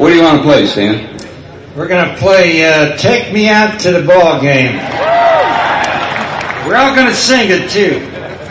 What do you want to play, Stan? We're going to play Take Me Out to the Ball Game. We're all going to sing it, too.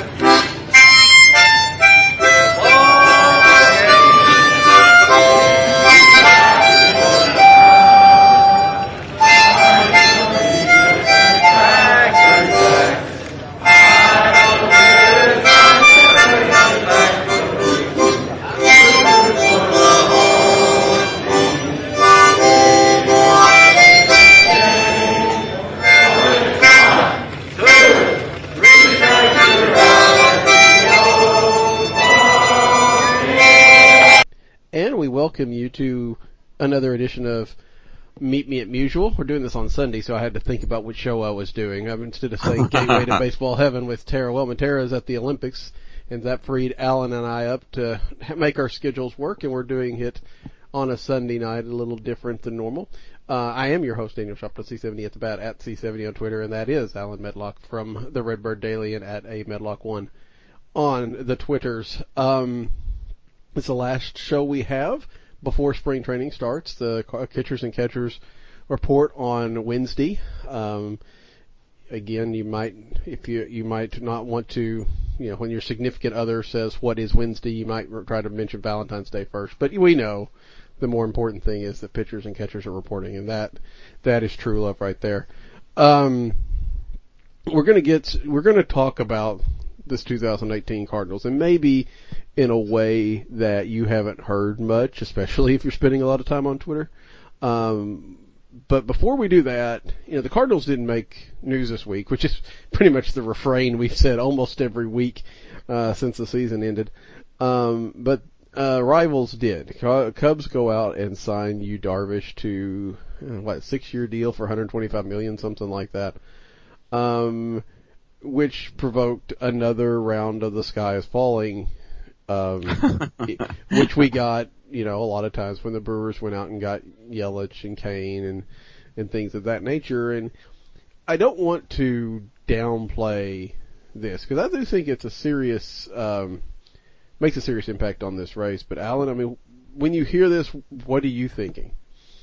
Welcome you to another edition of Meet Me at Mutual. We're doing this on Sunday, so I had to think about which show I was doing. Instead of saying Gateway to Baseball Heaven with Tara Wellman. Tara's at the Olympics, and that freed Alan and I up to make our schedules work, and we're doing it on a Sunday night, a little different than normal. I am your host, Daniel Shopper, C70 at the bat, at C70 on Twitter, and that is Alan Medlock from the Redbird Daily and at A Medlock1 on the Twitters. It's the last show we have before spring training starts. The Kitchers and Catchers report on Wednesday. Again, you might not want to, when your significant other says what is Wednesday, you might try to mention Valentine's Day first. But we know the more important thing is that pitchers and catchers are reporting, and that is true love right there. We're going to talk about this 2018 Cardinals, and maybe in a way that you haven't heard much, especially if you're spending a lot of time on Twitter. But before we do that, the Cardinals didn't make news this week, which is pretty much the refrain we've said almost every week since the season ended. But rivals did. Cubs go out and sign Yu Darvish to a 6-year deal for $125 million, something like that. Which provoked another round of the sky is falling, which we got, a lot of times when the Brewers went out and got Yelich and Kane and things of that nature. And I don't want to downplay this, because I do think it's a serious, makes a serious impact on this race. But Alan, when you hear this, what are you thinking?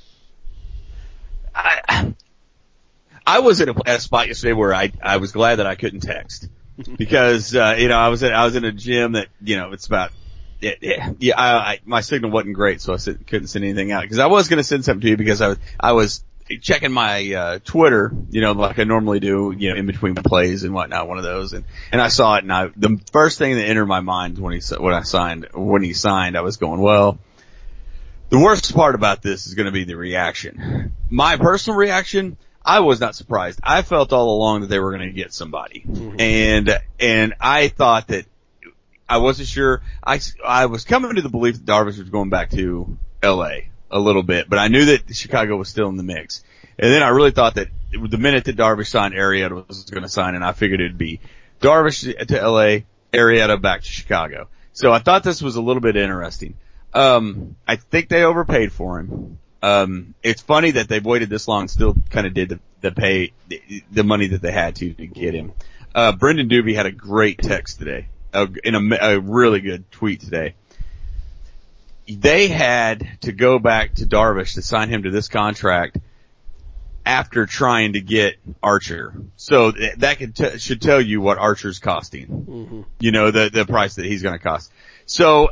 I was at a spot yesterday where I was glad that I couldn't text because, I was in a gym that, it's about, my signal wasn't great, so I couldn't send anything out because I was going to send something to you because I was checking my, Twitter, like I normally do, in between plays and whatnot, one of those. And I saw it, and the first thing that entered my mind when he signed, I was going, well, the worst part about this is going to be the reaction. My personal reaction, I was not surprised. I felt all along that they were going to get somebody. Mm-hmm. And I thought that I wasn't sure. I was coming to the belief that Darvish was going back to LA a little bit, but I knew that Chicago was still in the mix. And then I really thought that the minute that Darvish signed, Arrieta was going to sign, and I figured it'd be Darvish to LA, Arrieta back to Chicago. So I thought this was a little bit interesting. I think they overpaid for him. It's funny that they've waited this long and still kind of did the money that they had to get him. Brendan Doobie had a great text today, in a really good tweet today. They had to go back to Darvish to sign him to this contract after trying to get Archer. So that should tell you what Archer's costing. Mm-hmm. The price that he's going to cost. So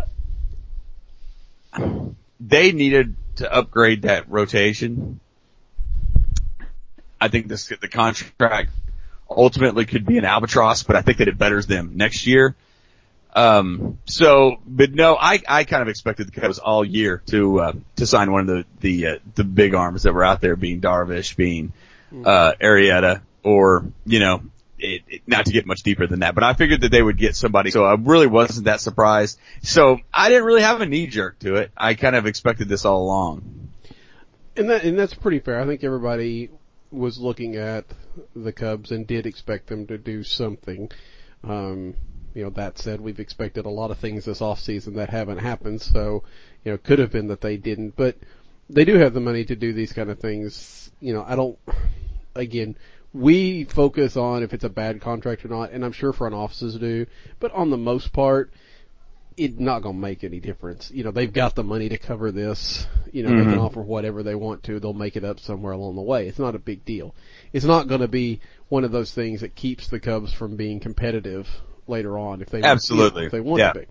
they needed to upgrade that rotation. I think the contract ultimately could be an albatross, but I think that it betters them next year. But no, I kind of expected the Cubs all year to sign one of the big arms that were out there, being Darvish, being, Arrieta, or, not to get much deeper than that, but I figured that they would get somebody, so I really wasn't that surprised. So I didn't really have a knee jerk to it. I kind of expected this all along. And that's pretty fair. I think everybody was looking at the Cubs and did expect them to do something. That said, we've expected a lot of things this offseason that haven't happened, so, it could have been that they didn't, but they do have the money to do these kind of things. We focus on if it's a bad contract or not, and I'm sure front offices do, but on the most part, it's not going to make any difference. They've got the money to cover this. They can offer whatever they want to. They'll make it up somewhere along the way. It's not a big deal. It's not going to be one of those things that keeps the Cubs from being competitive later on if they absolutely if they want to be.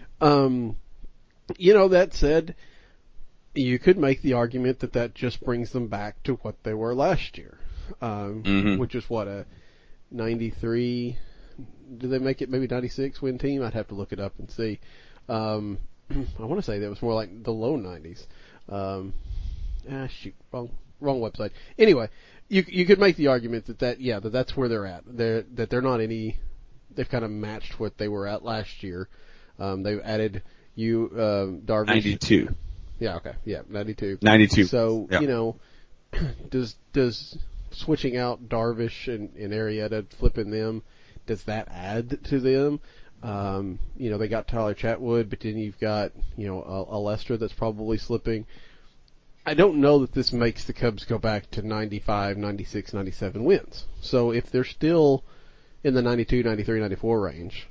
That said, you could make the argument that just brings them back to what they were last year, which is what, a 93. Did they make it maybe 96 win team? I'd have to look it up and see. I want to say that was more like the low 90s. Shoot, wrong website. Anyway, you could make the argument that's where they're at. They're not any. They've kind of matched what they were at last year. They've added Darvish. 92. Yeah. Okay. Yeah. 92. 92. So yeah. Does switching out Darvish and Arrieta, flipping them, does that add to them? They got Tyler Chatwood, but then you've got, a Lester that's probably slipping. I don't know that this makes the Cubs go back to 95, 96, 97 wins. So if they're still in the 92, 93, 94 range,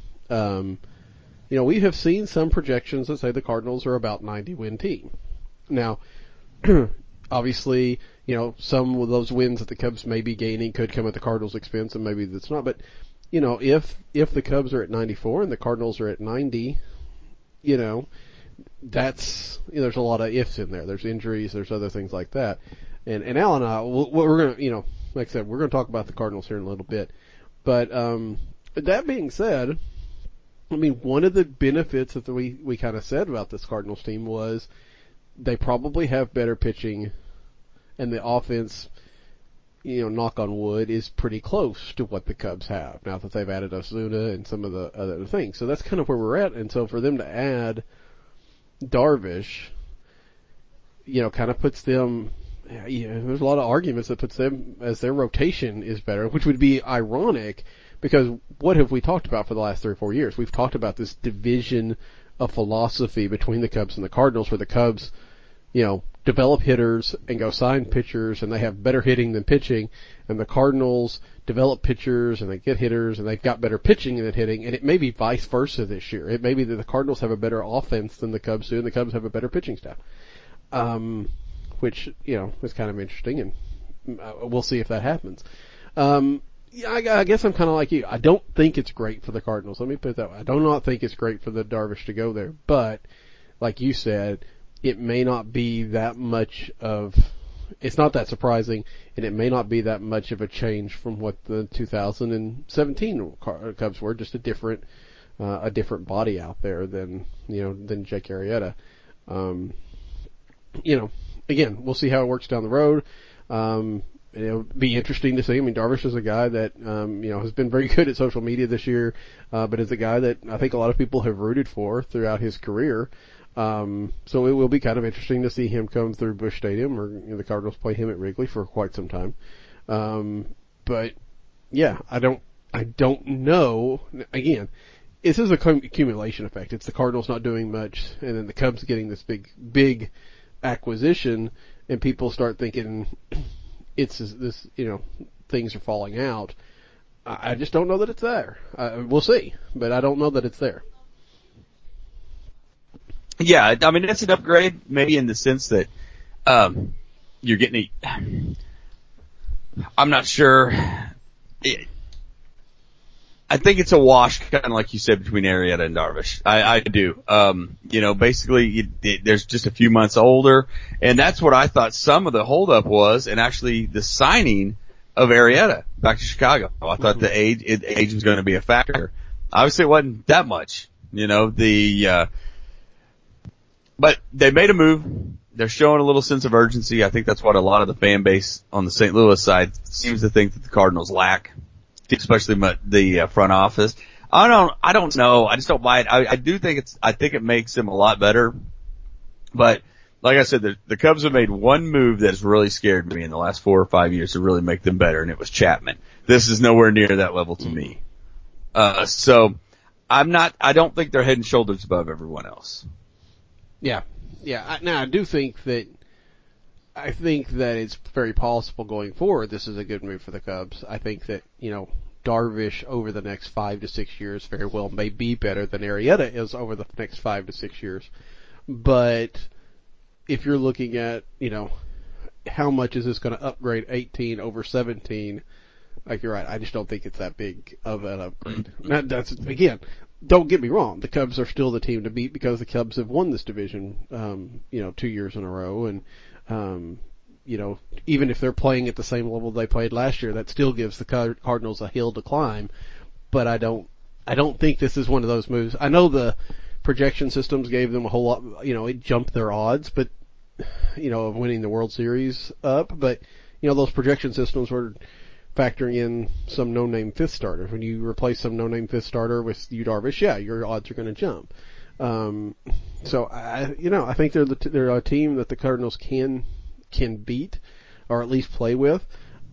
we have seen some projections that say the Cardinals are about 90 win team. Now, obviously, some of those wins that the Cubs may be gaining could come at the Cardinals' expense, and maybe that's not. But, if the Cubs are at 94 and the Cardinals are at 90, that's, there's a lot of ifs in there. There's injuries, there's other things like that. And Al and I, we're going to, like I said, we're going to talk about the Cardinals here in a little bit. But, that being said, one of the benefits that we kind of said about this Cardinals team was they probably have better pitching, and the offense, knock on wood, is pretty close to what the Cubs have now that they've added Osuna and some of the other things. So that's kind of where we're at. And so for them to add Darvish, kind of puts them, there's a lot of arguments that puts them as their rotation is better, which would be ironic because what have we talked about for the last 3 or 4 years? We've talked about this division of philosophy between the Cubs and the Cardinals, where the Cubs, develop hitters and go sign pitchers, and they have better hitting than pitching, and the Cardinals develop pitchers and they get hitters and they've got better pitching than hitting, and it may be vice versa this year. It may be that the Cardinals have a better offense than the Cubs do, and the Cubs have a better pitching staff. Which, is kind of interesting, and we'll see if that happens. I guess I'm kind of like you. I don't think it's great for the Cardinals. Let me put it that way. I do not think it's great for the Darvish to go there, but like you said, it may not be that much of, it's not that surprising, and it may not be that much of a change from what the 2017 Cubs were, just a different body out there than Jake Arrieta. Again, we'll see how it works down the road. It'll be interesting to see. Darvish is a guy that, has been very good at social media this year, but is a guy that I think a lot of people have rooted for throughout his career. So it will be kind of interesting to see him come through Busch Stadium, or the Cardinals play him at Wrigley for quite some time. But yeah, I don't know. Again, this is a accumulation effect. It's the Cardinals not doing much, and then the Cubs getting this big acquisition, and people start thinking it's this, things are falling out. I just don't know that it's there. We'll see, but I don't know that it's there. Yeah, it's an upgrade, maybe in the sense that you're getting I'm not sure. I think it's a wash, kind of like you said, between Arrieta and Darvish. I do. Basically, there's just a few months older, and that's what I thought some of the holdup was, and actually the signing of Arrieta back to Chicago. I thought the age was going to be a factor. Obviously, it wasn't that much. But they made a move. They're showing a little sense of urgency. I think that's what a lot of the fan base on the St. Louis side seems to think that the Cardinals lack, especially the front office. I don't know. I just don't buy it. I think it makes them a lot better. But like I said, the Cubs have made one move that has really scared me in the last 4 or 5 years to really make them better, and it was Chapman. This is nowhere near that level to me. So I don't think they're head and shoulders above everyone else. Yeah. Now I do think that it's very possible going forward this is a good move for the Cubs. I think that, Darvish over the next 5 to 6 years very well may be better than Arrieta is over the next 5 to 6 years. But if you're looking at, how much is this going to upgrade 18 over 17? Like, you're right. I just don't think it's that big of an upgrade. That's, again, don't get me wrong. The Cubs are still the team to beat because the Cubs have won this division, 2 years in a row. And, even if they're playing at the same level they played last year, that still gives the Cardinals a hill to climb. But I don't think this is one of those moves. I know the projection systems gave them a whole lot, it jumped their odds, but, of winning the World Series up. But, those projection systems were factoring in some no-name fifth starter. When you replace some no-name fifth starter with Yu Darvish, yeah, your odds are going to jump. So I think they're a team that the Cardinals can beat, or at least play with.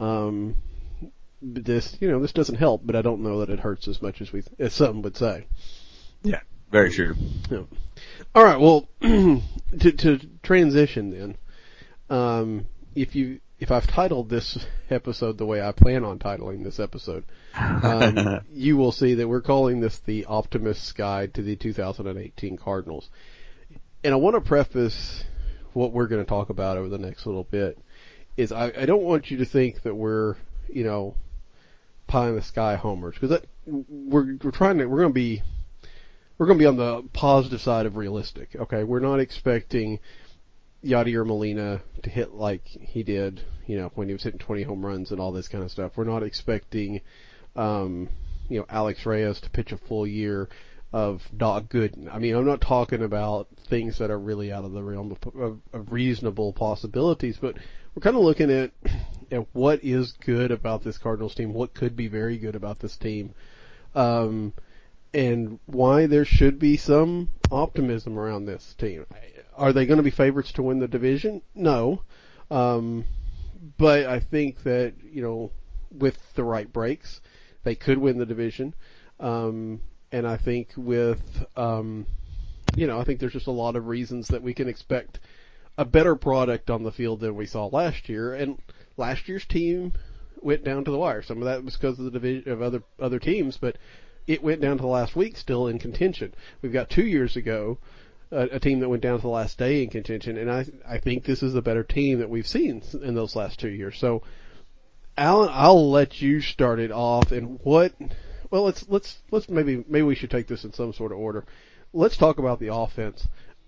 This doesn't help, but I don't know that it hurts as much as some would say. Yeah, very true. Yeah. All right, well, to transition then, if I've titled this episode the way I plan on titling this episode, you will see that we're calling this the Optimist's Guide to the 2018 Cardinals. And I want to preface what we're going to talk about over the next little bit is I don't want you to think that we're, pie in the sky homers, because we're going to be on the positive side of realistic. Okay, we're not expecting Yadier Molina to hit like he did, when he was hitting 20 home runs and all this kind of stuff. We're not expecting, Alex Reyes to pitch a full year of Doc Gooden. I mean, I'm not talking about things that are really out of the realm of reasonable possibilities, but we're kind of looking at what is good about this Cardinals team, what could be very good about this team, and why there should be some optimism around this team. Are they going to be favorites to win the division? No. But I think that, with the right breaks, they could win the division. And I think I think there's just a lot of reasons that we can expect a better product on the field than we saw last year. And last year's team went down to the wire. Some of that was because of the division of other teams, but it went down to the last week still in contention. We've got 2 years ago a team that went down to the last day in contention, and I think this is a better team that we've seen in those last 2 years. So, Alan, I'll let you start it off. And let's maybe we should take this in some sort of order. Let's talk about the offense.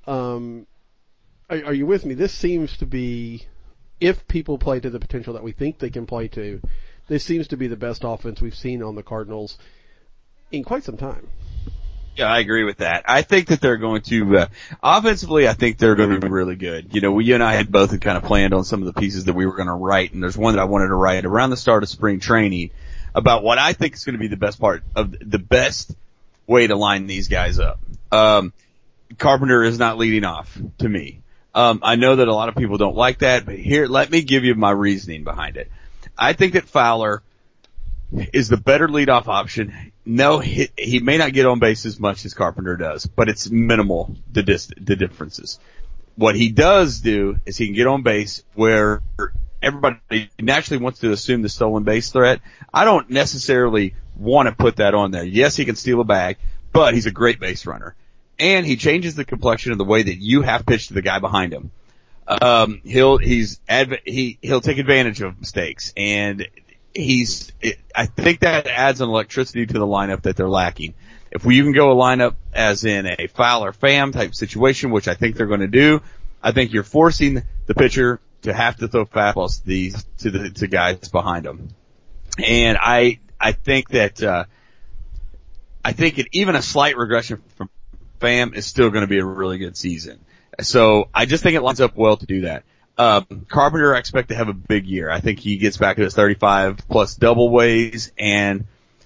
Are you with me? This seems to be, if people play to the potential that we think they can play to, this seems to be the best offense we've seen on the Cardinals in quite some time. Yeah, I agree with that. I think that they're going to, offensively, I think they're going to be really good. You and I had both kind of planned on some of the pieces that we were going to write, and there's one that I wanted to write around the start of spring training about what I think is going to be the best part of the best way to line these guys up. Carpenter is not leading off to me. I know that a lot of people don't like that, but here, let me give you my reasoning behind it. I think that Fowler is the better leadoff option. No, he may not get on base as much as Carpenter does, but it's minimal, the differences. What he does do is he can get on base where everybody naturally wants to assume the stolen base threat. I don't necessarily want to put that on there. Yes, he can steal a bag, but he's a great base runner. And he changes the complexion of the way that you have pitched to the guy behind him. He'll take advantage of mistakes, and I think that adds an electricity to the lineup that they're lacking. If you can go a lineup as in a Fowler Pham type situation, which I think they're going to do, I think you're forcing the pitcher to have to throw fastballs to guys behind them. And I think that, even a slight regression from Pham is still going to be a really good season. So I just think it lines up well to do that. Carpenter, I expect to have a big year. I think he gets back to his 35 plus double ways and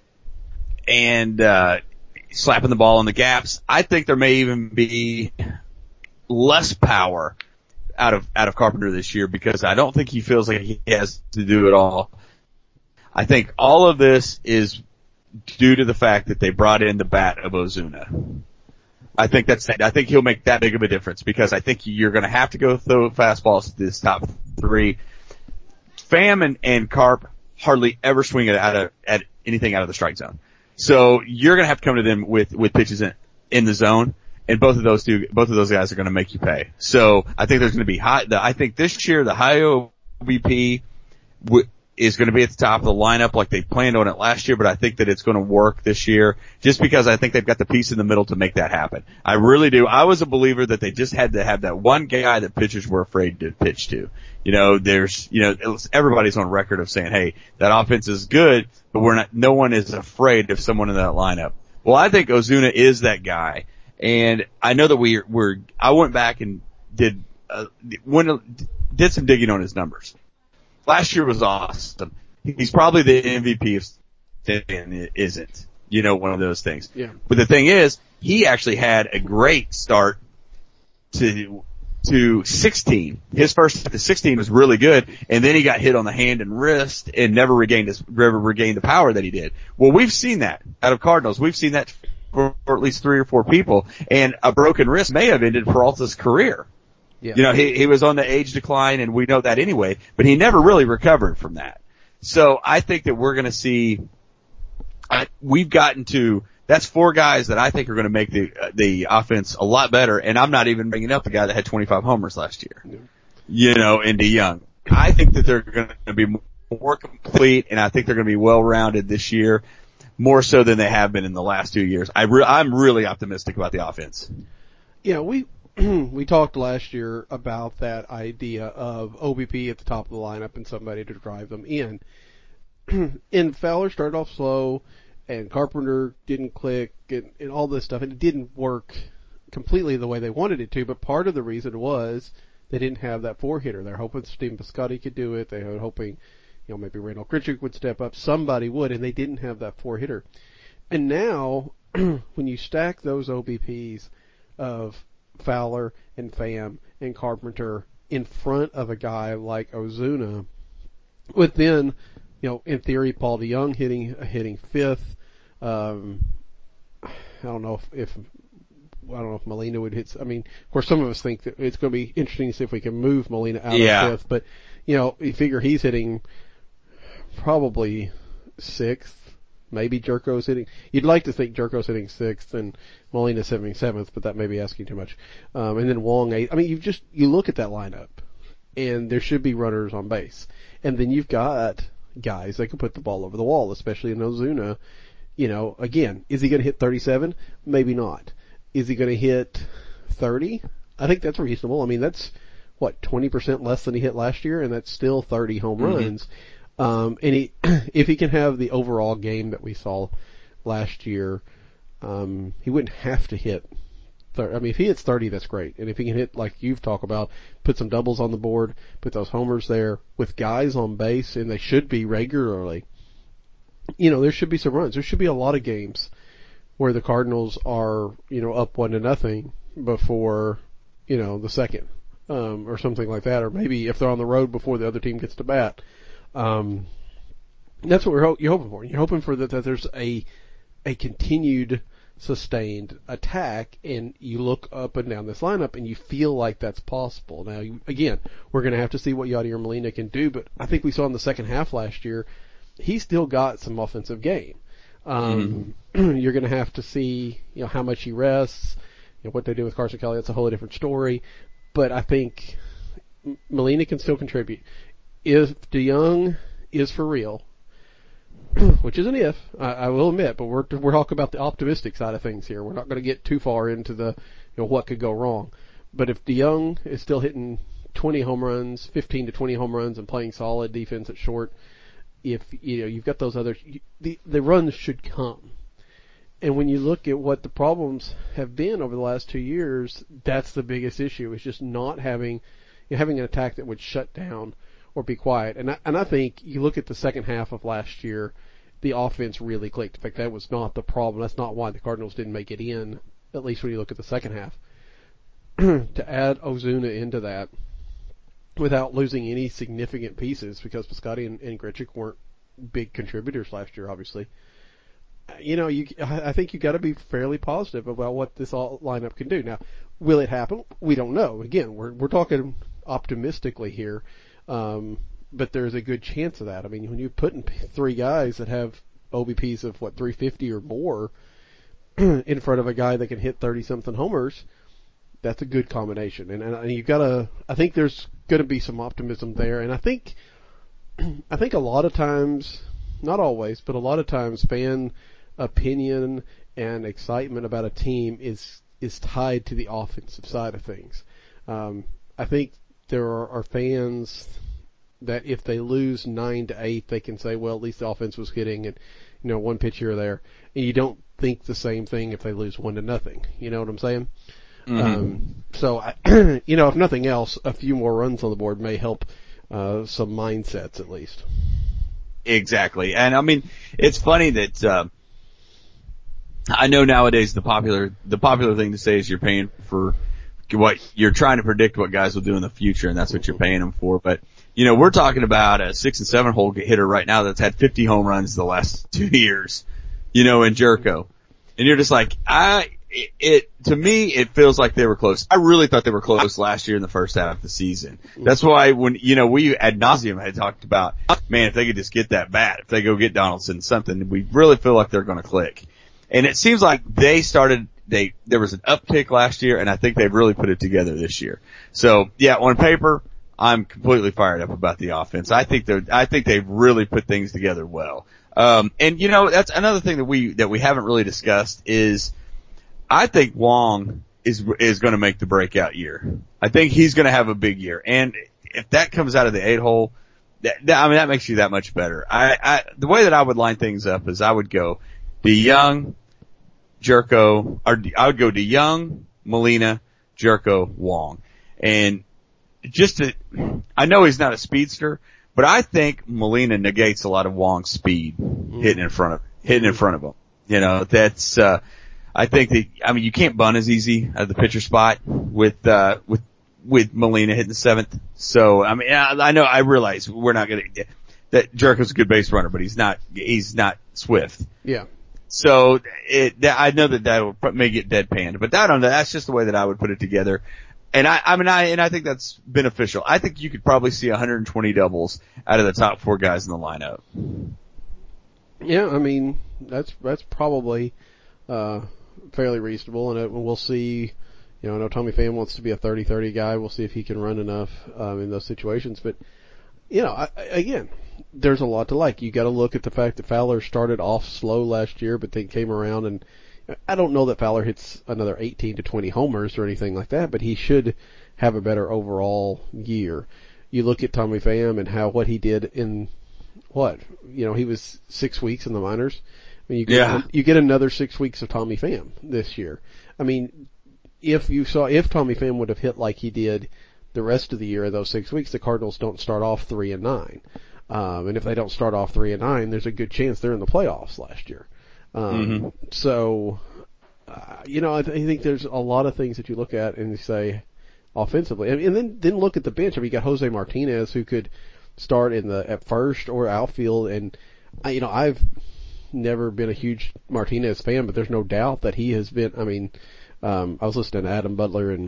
slapping the ball in the gaps. I think there may even be less power out of Carpenter this year because I don't think he feels like he has to do it all. I think all of this is due to the fact that they brought in the bat of Ozuna. I think he'll make that big of a difference because I think you're going to have to go throw fastballs to this top three. Pham and Carp hardly ever swing at anything out of the strike zone. So you're going to have to come to them with pitches in the zone, and both of those guys are going to make you pay. So I think there's going to be I think this year the high OBP is going to be at the top of the lineup like they planned on it last year, but I think that it's going to work this year just because I think they've got the piece in the middle to make that happen. I really do. I was a believer that they just had to have that one guy that pitchers were afraid to pitch to. Everybody's on record of saying, hey, that offense is good, but no one is afraid of someone in that lineup. Well, I think Ozuna is that guy. And I know that I went back and did some digging on his numbers. Last year was awesome. He's probably the MVP of Stanton, isn't, one of those things. Yeah. But the thing is, he actually had a great start to 16. His first to 16 was really good, and then he got hit on the hand and wrist and never regained the power that he did. Well, we've seen that out of Cardinals. We've seen that for at least 3 or 4 people, and a broken wrist may have ended Peralta's career. Yeah. He was on the age decline, and we know that anyway, but he never really recovered from that. So I think that we're going to see, that's 4 guys that I think are going to make the offense a lot better, and I'm not even bringing up the guy that had 25 homers last year. Yeah. In DeYoung. I think that they're going to be more complete, and I think they're going to be well-rounded this year, more so than they have been in the last 2 years. I'm really optimistic about the offense. Yeah, we talked last year about that idea of OBP at the top of the lineup and somebody to drive them in. And Fowler started off slow, and Carpenter didn't click, and all this stuff, and it didn't work completely the way they wanted it to, but part of the reason was they didn't have that 4-hitter. They're hoping Stephen Piscotty could do it. They were hoping, maybe Randall Grichuk would step up. Somebody would, and they didn't have that 4-hitter. And now, when you stack those OBPs of Fowler and Pham and Carpenter in front of a guy like Ozuna, with then, in theory, Paul DeYoung hitting 5th. I don't know if Molina would hit. I mean, of course, some of us think that it's going to be interesting to see if we can move Molina out of 5th. But you figure he's hitting probably 6th. Maybe Jerko's hitting. You'd like to think Jerko's hitting 6th and Molina's hitting 7th, but that may be asking too much. And then Wong 8th. I mean, you look at that lineup, and there should be runners on base, and then you've got guys that can put the ball over the wall, especially in Ozuna. Again, is he going to hit 37? Maybe not. Is he going to hit 30? I think that's reasonable. I mean, that's 20% less than he hit last year, and that's still 30 home runs. And if he can have the overall game that we saw last year, he wouldn't have to hit 30. I mean, if he hits 30, that's great. And if he can hit, like you've talked about, put some doubles on the board, put those homers there with guys on base, and they should be regularly, there should be some runs. There should be a lot of games where the Cardinals are, up 1-0 before, the second, or something like that. Or maybe if they're on the road before the other team gets to bat. That's what you're hoping for. You're hoping for that there's a continued sustained attack, and you look up and down this lineup and you feel like that's possible. Now, again, we're going to have to see what Yadier Molina can do, but I think we saw in the second half last year, he still got some offensive game. You're going to have to see, how much he rests, what they do with Carson Kelly. That's a whole different story, but I think Molina can still contribute. If DeYoung is for real, which is an if, I will admit, but we're talking about the optimistic side of things here. We're not going to get too far into the, what could go wrong. But if DeYoung is still hitting 20 home runs, 15 to 20 home runs, and playing solid defense at short, if you've got those others, the runs should come. And when you look at what the problems have been over the last 2 years, that's the biggest issue. Is just not having an attack that would shut down or be quiet. And I think you look at the second half of last year, the offense really clicked. In fact, that was not the problem. That's not why the Cardinals didn't make it in, at least when you look at the second half. To add Ozuna into that without losing any significant pieces, because Piscotty and Grichuk weren't big contributors last year, obviously. I think you got to be fairly positive about what this lineup can do. Now, will it happen? We don't know. Again, we're talking optimistically here. but there's a good chance of that. I mean, when you're putting three guys that have OBPs of 350 or more in front of a guy that can hit 30-something homers, that's a good combination. And you've got to, I think there's going to be some optimism there. And I think a lot of times, not always, but a lot of times fan opinion and excitement about a team is tied to the offensive side of things. I think there are fans that if they lose 9-8, they can say, well, at least the offense was hitting and, one pitch here or there. And you don't think the same thing if they lose 1-0. You know what I'm saying? Mm-hmm. So, if nothing else, a few more runs on the board may help some mindsets at least. Exactly. And I mean, it's funny that I know nowadays the popular thing to say is you're paying for what you're trying to predict what guys will do in the future, and that's what you're paying them for. But we're talking about a 6 and 7 hole hitter right now that's had 50 home runs the last 2 years, in Jerko, and you're just like, to me, it feels like they were close. I really thought they were close last year in the first half of the season. That's why when, we ad nauseum had talked about, man, if they could just get that bat, if they go get Donaldson something, we really feel like they're going to click. And it seems like there was an uptick last year, and I think they've really put it together this year. So, yeah, on paper, I'm completely fired up about the offense. I think they've really put things together well. And that's another thing that we haven't really discussed is I think Wong is going to make the breakout year. I think he's going to have a big year. And if that comes out of the 8-hole, that makes you that much better. The way that I would line things up is I would go DeYoung, Jerko, or I would go DeYoung, Molina, Jerko, Wong. And I know he's not a speedster, but I think Molina negates a lot of Wong's speed hitting in front of him. That's, I think that, you can't bunt as easy at the pitcher spot with Molina hitting the seventh. So, I realize we're not that Jerko's a good base runner, but he's not swift. Yeah. So I know that may get deadpanned, but that's just the way that I would put it together. And I think that's beneficial. I think you could probably see 120 doubles out of the top 4 guys in the lineup. Yeah, that's probably, fairly reasonable, and we'll see. I know Tommy Pham wants to be a 30-30 guy. We'll see if he can run enough in those situations. But again, there's a lot to like. You got to look at the fact that Fowler started off slow last year, but then came around, and I don't know that Fowler hits another 18 to 20 homers or anything like that, but he should have a better overall year. You look at Tommy Pham and what he did in he was 6 weeks in the minors. You get another 6 weeks of Tommy Pham this year. If Tommy Pham would have hit like he did the rest of the year of those 6 weeks, the Cardinals don't start off 3-9. And if they don't start off 3-9, there's a good chance they're in the playoffs last year. So, I think there's a lot of things that you look at and you say offensively, and then look at the bench. You got Jose Martinez who could start at first or outfield, and I've never been a huge Martinez fan, but there's no doubt that he has been. I was listening to Adam Butler and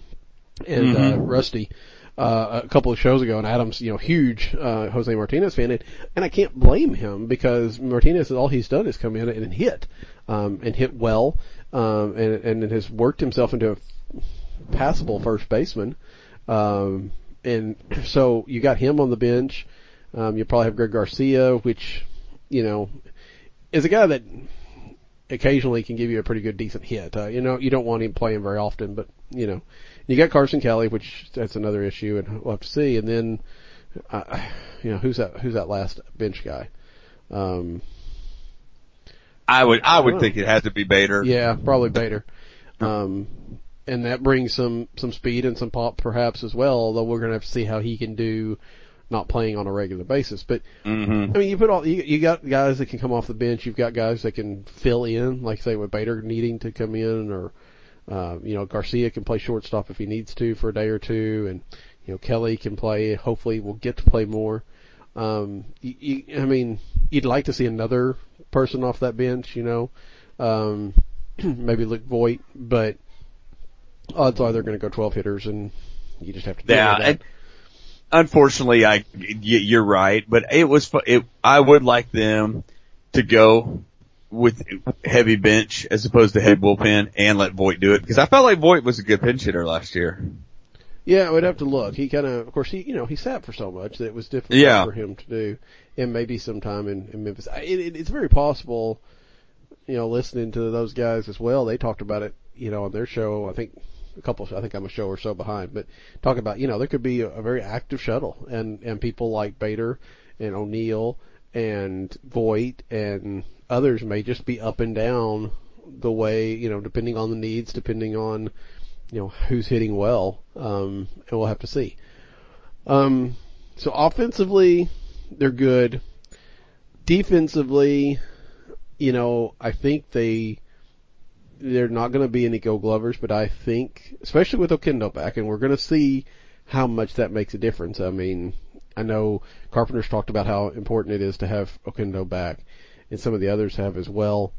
Rusty a couple of shows ago, and Adam's huge Jose Martinez fan, and I can't blame him because Martinez, all he's done is come in and hit well, and has worked himself into a passable first baseman, and so you got him on the bench. You probably have Greg Garcia, which is a guy that occasionally can give you a pretty good, decent hit. You don't want him playing very often, but you got Carson Kelly, which that's another issue, and we'll have to see. And then, who's that last bench guy? I would think it has to be Bader. Yeah, probably Bader. And that brings some speed and some pop perhaps as well, although we're going to have to see how he can do not playing on a regular basis. But, you got guys that can come off the bench. You've got guys that can fill in, like say with Bader needing to come in, or, Garcia can play shortstop if he needs to for a day or two. And, Kelly can play, hopefully will get to play more. You'd like to see another person off that bench, maybe Luke Voit, but odds are they're going to go 12 hitters, and you just have to deal with that. unfortunately, you're right, but I would like them to go with heavy bench as opposed to heavy bullpen and let Voit do it, because I felt like Voit was a good pinch hitter last year. Yeah, we'd have to look. He of course, he sat for so much that it was difficult for him to do, and maybe sometime in Memphis. It's very possible, listening to those guys as well, they talked about it, on their show. I think I'm a show or so behind, but talk about, there could be a very active shuttle, and people like Bader and O'Neill and Voit and others may just be up and down the way, depending on the needs, depending on, who's hitting well, and we'll have to see. So offensively, they're good. Defensively, I think they're not going to be any Gold Glovers, but I think, especially with Oquendo back, and we're going to see how much that makes a difference. I mean, I know Carpenter's talked about how important it is to have Oquendo back, and some of the others have as well.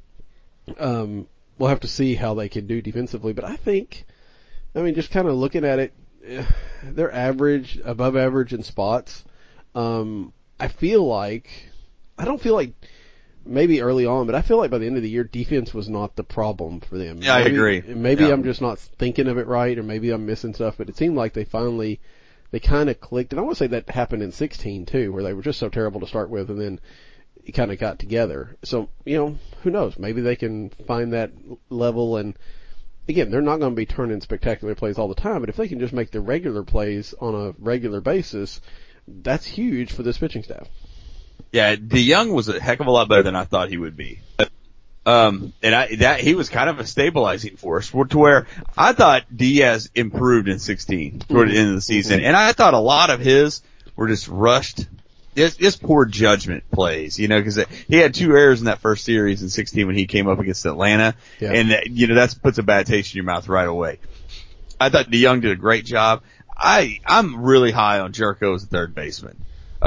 We'll have to see how they can do defensively, but I think, just kind of looking at it, they're average, above average in spots. I don't feel like maybe early on, but I feel like by the end of the year, defense was not the problem for them. Yeah, I agree. Maybe I'm just not thinking of it right, or maybe I'm missing stuff, but it seemed like they kind of clicked, and I want to say that happened in 16 too, where they were just so terrible to start with, and then it kind of got together. So, who knows? Maybe they can find that level, and again, they're not going to be turning spectacular plays all the time, but if they can just make the regular plays on a regular basis, that's huge for this pitching staff. Yeah, DeYoung was a heck of a lot better than I thought he would be. He was kind of a stabilizing force to where I thought Diaz improved in 16 toward the end of the season. And I thought a lot of his were just rushed, just poor judgment plays, cause he had 2 errors in that first series in 16 when he came up against Atlanta. Yeah. And that puts a bad taste in your mouth right away. I thought DeYoung did a great job. I'm really high on Jerko as a third baseman.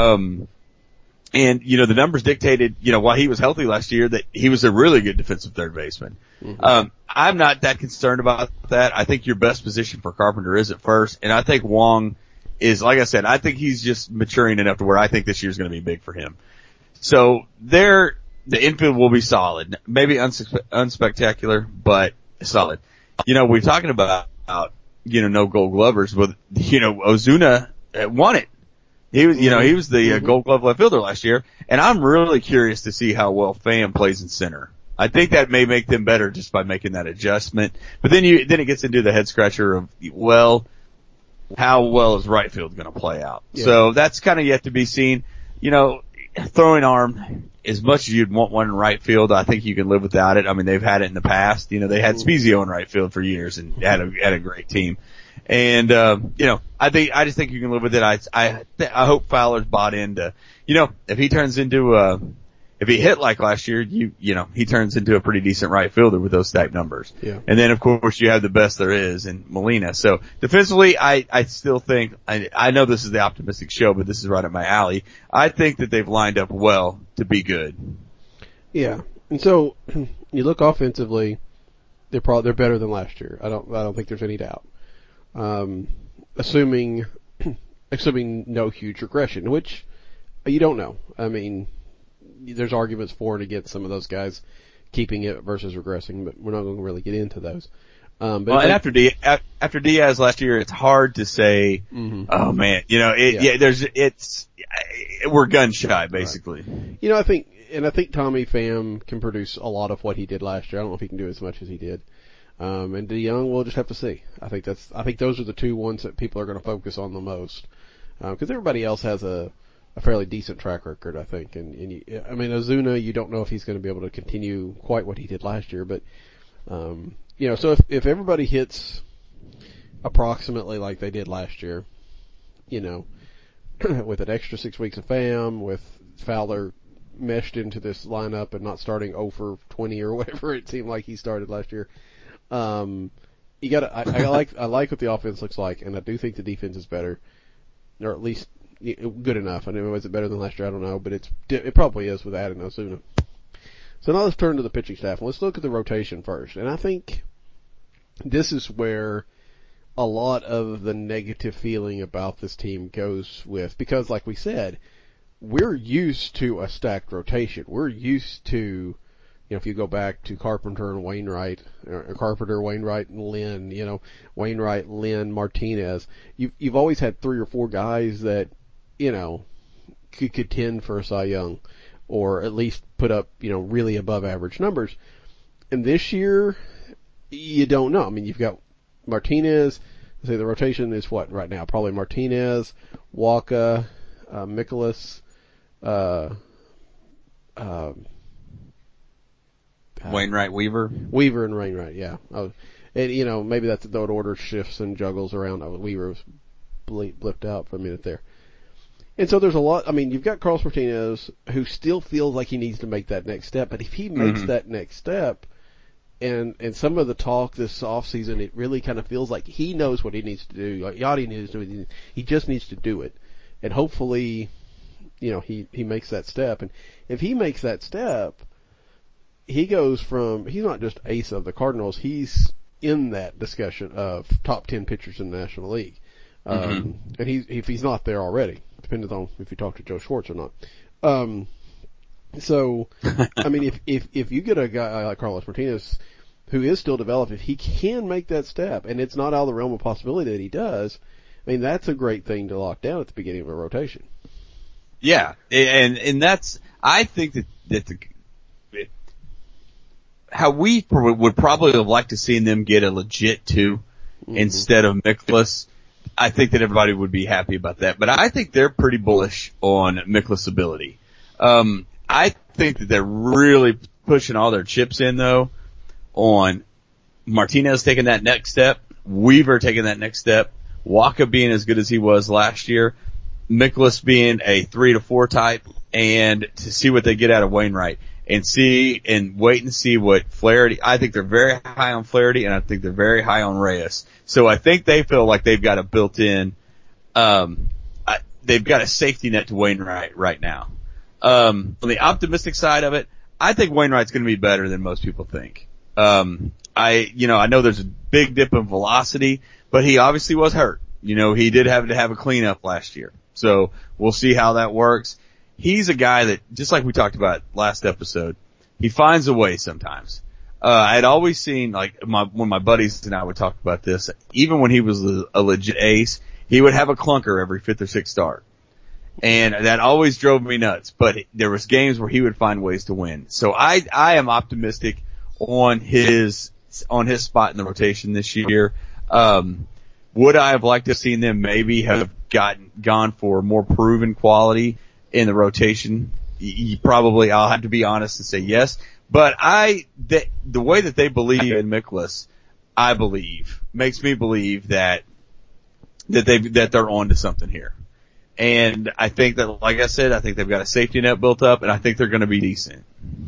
And, the numbers dictated, while he was healthy last year, that he was a really good defensive third baseman. Mm-hmm. I'm not that concerned about that. I think your best position for Carpenter is at first, and I think Wong is, like I said, I think he's just maturing enough to where I think this year's going to be big for him. So the infield will be solid. Maybe unspectacular, but solid. We're talking about, no Gold Glovers, but, Ozuna won it. He was the Gold Glove left fielder last year, and I'm really curious to see how well Pham plays in center. I think that may make them better just by making that adjustment. But then it gets into the head scratcher of, how well is right field going to play out? Yeah. So that's kind of yet to be seen. Throwing arm, as much as you'd want one in right field, I think you can live without it. I mean, they've had it in the past. They had Spezio in right field for years and had a great team. And, I just think you can live with it. I hope Fowler's bought into, if he turns into, if he hit like last year, he turns into a pretty decent right fielder with those type numbers. Yeah. And then of course you have the best there is in Molina. So defensively, I still think, I know this is the optimistic show, but this is right up my alley. I think that they've lined up well to be good. Yeah. And so you look offensively, they're better than last year. I don't think there's any doubt. Assuming no huge regression, which you don't know. I mean, there's arguments for and against some of those guys keeping it versus regressing, but we're not going to really get into those. And after Diaz last year, it's hard to say, oh man, we're gun shy basically. Right. I think Tommy Pham can produce a lot of what he did last year. I don't know if he can do as much as he did. And DeYoung, we'll just have to see. I think those are the 2 ones that people are going to focus on the most. Cause everybody else has a fairly decent track record, I think. Ozuna, you don't know if he's going to be able to continue quite what he did last year, but, so if everybody hits approximately like they did last year, with an extra 6 weeks of Pham, with Fowler meshed into this lineup and not starting 0 for 20 or whatever it seemed like he started last year, I like what the offense looks like, and I do think the defense is better, or at least good enough. I mean, was it better than last year? I don't know, but it probably is with adding Ozuna. So now let's turn to the pitching staff, and let's look at the rotation first. And I think this is where a lot of the negative feeling about this team goes with, because like we said, we're used to a stacked rotation. We're used to, if you go back to Carpenter and Wainwright, or Carpenter, Wainwright, and Lynn, Wainwright, Lynn, Martinez, you've always had 3 or 4 guys that, could contend for a Cy Young, or at least put up, really above average numbers. And this year, you don't know. I mean, you've got Martinez. Say the rotation is what right now? Probably Martinez, Walker, Mikolas, Wainwright, Weaver, and Wainwright. Yeah, and maybe that's though it order shifts and juggles around. Weaver was blipped out for a minute there. And so there's a lot. I mean, you've got Carlos Martinez, who still feels like he needs to make that next step. But if he makes that next step, and some of the talk this offseason, it really kind of feels like he knows what he needs to do. Like Yachty needs to do it. He just needs to do it. And hopefully, he makes that step. And if he makes that step, he goes from, he's not just ace of the Cardinals, he's in that discussion of top 10 pitchers in the National League. And if he's not there already, depending on if you talk to Joe Schwartz or not. So, I mean, if you get a guy like Carlos Martinez, who is still developing, if he can make that step, and it's not out of the realm of possibility that he does, I mean, that's a great thing to lock down at the beginning of a rotation. Yeah, and that's, I think that how we would probably have liked to seen them get a legit 2 instead of Mikolas. I think that everybody would be happy about that, but I think they're pretty bullish on Mikolas' ability. I think that they're really pushing all their chips in though on Martinez taking that next step, Weaver taking that next step, Waka being as good as he was last year, Mikolas being a 3 to 4 type, and to see what they get out of Wainwright and wait and see what Flaherty. I think they're very high on Flaherty, and I think they're very high on Reyes. So I think they feel like they've got a built-in, they've got a safety net to Wainwright right now. On the optimistic side of it, I think Wainwright's going to be better than most people think. I know there's a big dip in velocity, but he obviously was hurt. He did have to have a cleanup last year. So we'll see how that works. He's a guy that, just like we talked about last episode, he finds a way sometimes. I had always seen, like, when my buddies and I would talk about this, even when he was a legit ace, he would have a clunker every 5th or 6th start. And that always drove me nuts, but there was games where he would find ways to win. So I am optimistic on his spot in the rotation this year. Would I have liked to have seen them maybe have gone for more proven quality in the rotation? I'll have to be honest and say yes. But the way that they believe in Mikolas, I believe, makes me believe that they're on to something here. And I think that, like I said, I think they've got a safety net built up, and I think they're going to be decent.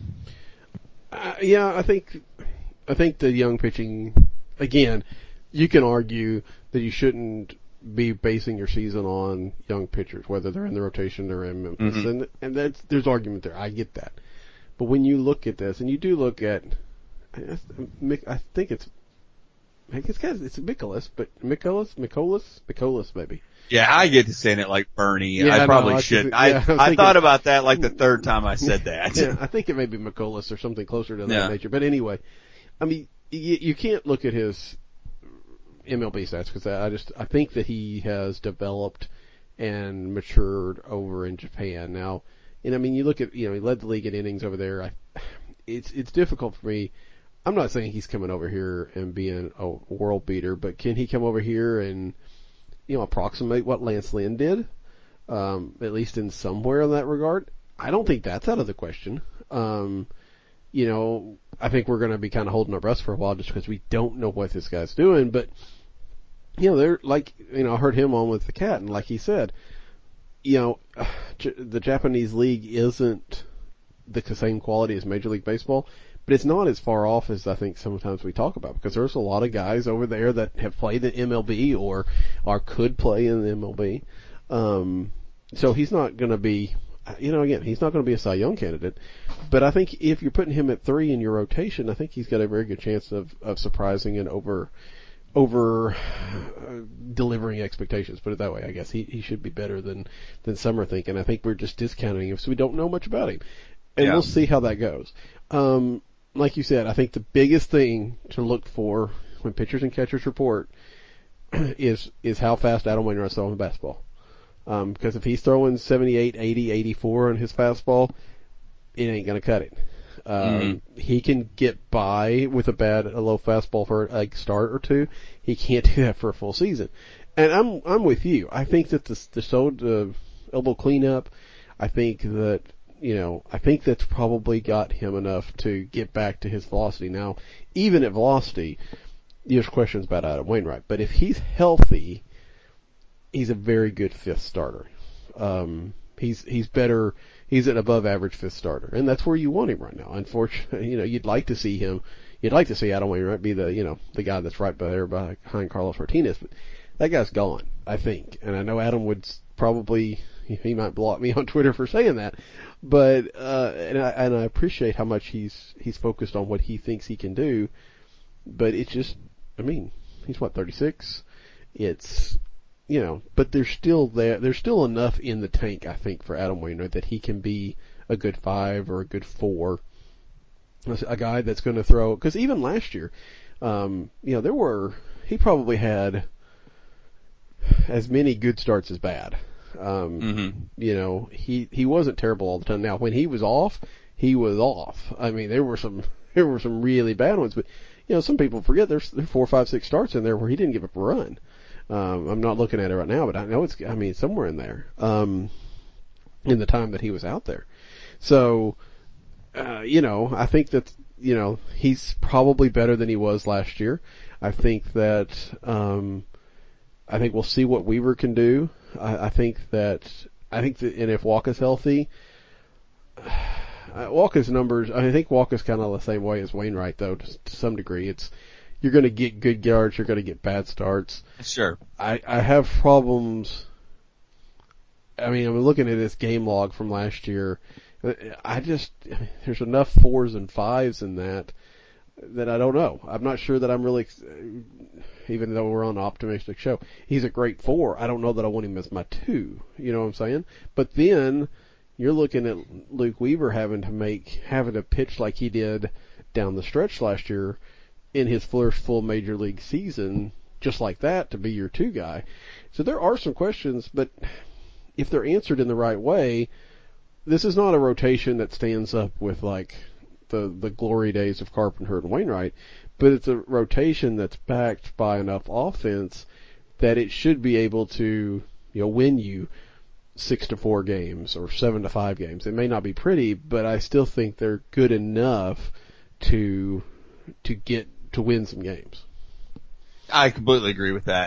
I think the young pitching, again, you can argue that you shouldn't be basing your season on young pitchers, whether they're in the rotation or in Memphis, and there's argument there. I get that. But when you look at this, and you do look at, I think it's Mikolas, but Mikolas maybe. Yeah, I get to saying it like Bernie. Yeah, I probably shouldn't. I thought about that like the 3rd time I said that. Yeah, I think it may be Mikolas or something closer to that nature. But anyway, I mean, you can't look at his MLB stats because I think that he has developed and matured over in Japan now. And I mean, you look at, he led the league in innings over there. It's difficult for me. I'm not saying he's coming over here and being a world beater, but can he come over here and, approximate what Lance Lynn did? At least in somewhere in that regard. I don't think that's out of the question. I think we're going to be kind of holding our breath for a while just because we don't know what this guy's doing, but, they're like, I heard him on with the Cat, and like he said, the Japanese league isn't the same quality as Major League Baseball, but it's not as far off as I think sometimes we talk about, because there's a lot of guys over there that have played in MLB or could play in the MLB. So he's not going to be, again, he's not going to be a Cy Young candidate, but I think if you're putting him at 3 in your rotation, I think he's got a very good chance of surprising and over delivering expectations. Put it that way. I guess he should be better than some are thinking. I think we're just discounting him, so we don't know much about him, and we'll see how that goes. Like you said, I think the biggest thing to look for when pitchers and catchers report is how fast Adam Wainwright's throwing the basketball. Because if he's throwing 78, 80, 84 on his fastball, it ain't gonna cut it. He can get by with a low fastball for a start or two. He can't do that for a full season. And I'm with you. I think that the elbow cleanup, I think that's probably got him enough to get back to his velocity. Now, even at velocity, there's questions about Adam Wainwright. But if he's healthy, he's a very good fifth starter. He's better. He's an above average fifth starter, and that's where you want him right now. Unfortunately, you'd like to see Adam Wainwright be the guy that's right behind Carlos Martinez, but that guy's gone, I think. And I know Adam would probably, he might block me on Twitter for saying that, but and I appreciate how much he's focused on what he thinks he can do, but it's just, he's 36. It's, but there's still enough in the tank, I think, for Adam Wainwright that he can be a good 5 or a good 4. A guy that's going to throw, because even last year, he probably had as many good starts as bad. He wasn't terrible all the time. Now, when he was off, he was off. There were some really bad ones, but, some people forget there's 4, 5, 6 starts in there where he didn't give up a run. I'm not looking at it right now, but I know it's somewhere in there, in the time that he was out there. So, I think that, he's probably better than he was last year. I think that, we'll see what Weaver can do. I think that, and if Walker's healthy, Walker's numbers, I think Walker's kind of the same way as Wainwright, though, to some degree. You're going to get good yards, you're going to get bad starts. Sure. I have problems. I'm looking at this game log from last year. There's enough 4s and 5s in that I don't know. I'm not sure that I'm really, even though we're on an optimistic show, he's a great 4. I don't know that I want him as my 2. You know what I'm saying? But then you're looking at Luke Weaver having to pitch like he did down the stretch last year in his first full major league season, just like that, to be your 2 guy. So there are some questions, but if they're answered in the right way, this is not a rotation that stands up with like the glory days of Carpenter and Wainwright, but it's a rotation that's backed by enough offense that it should be able to, win you 6-4 games or 7-5 games. It may not be pretty, but I still think they're good enough to win some games. I completely agree with that.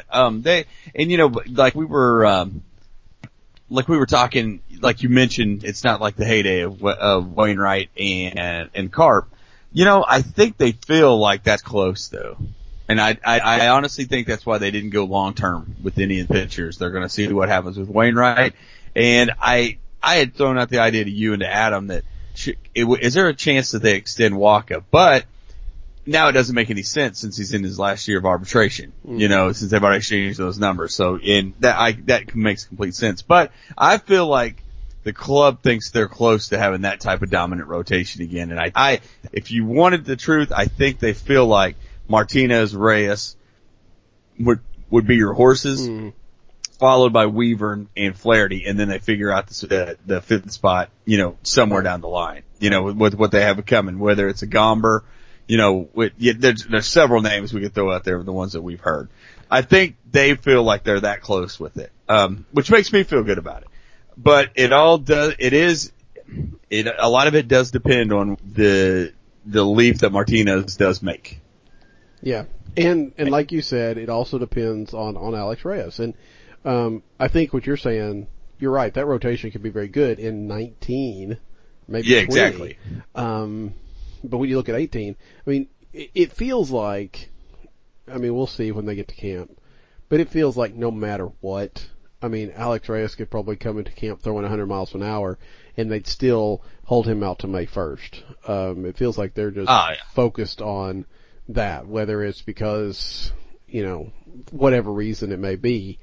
Like we were talking, like you mentioned, it's not like the heyday of Wainwright and Carp. I think they feel like that's close though. And I honestly think that's why they didn't go long term with any of the pitchers. They're going to see what happens with Wainwright. And I had thrown out the idea to you and to Adam that is there a chance that they extend Waka? But now it doesn't make any sense since he's in his last year of arbitration, since they've already exchanged those numbers. So that makes complete sense. But I feel like the club thinks they're close to having that type of dominant rotation again. And if you wanted the truth, I think they feel like Martinez, Reyes would be your horses, followed by Weaver and Flaherty, and then they figure out the fifth spot, somewhere down the line, with what they have coming, whether it's a Gomber. There's several names we could throw out there, the ones that we've heard. I think they feel like they're that close with it, which makes me feel good about it. But a lot of it does depend on the leap that Martinez does make. Yeah. And like you said, it also depends on Alex Reyes. And, I think what you're saying, you're right, that rotation could be very good in 19, maybe 20. Exactly. But when you look at 18, it feels like, we'll see when they get to camp, but it feels like no matter what, Alex Reyes could probably come into camp throwing 100 miles an hour, and they'd still hold him out to May 1st. It feels like they're just focused on that, whether it's because whatever reason it may be,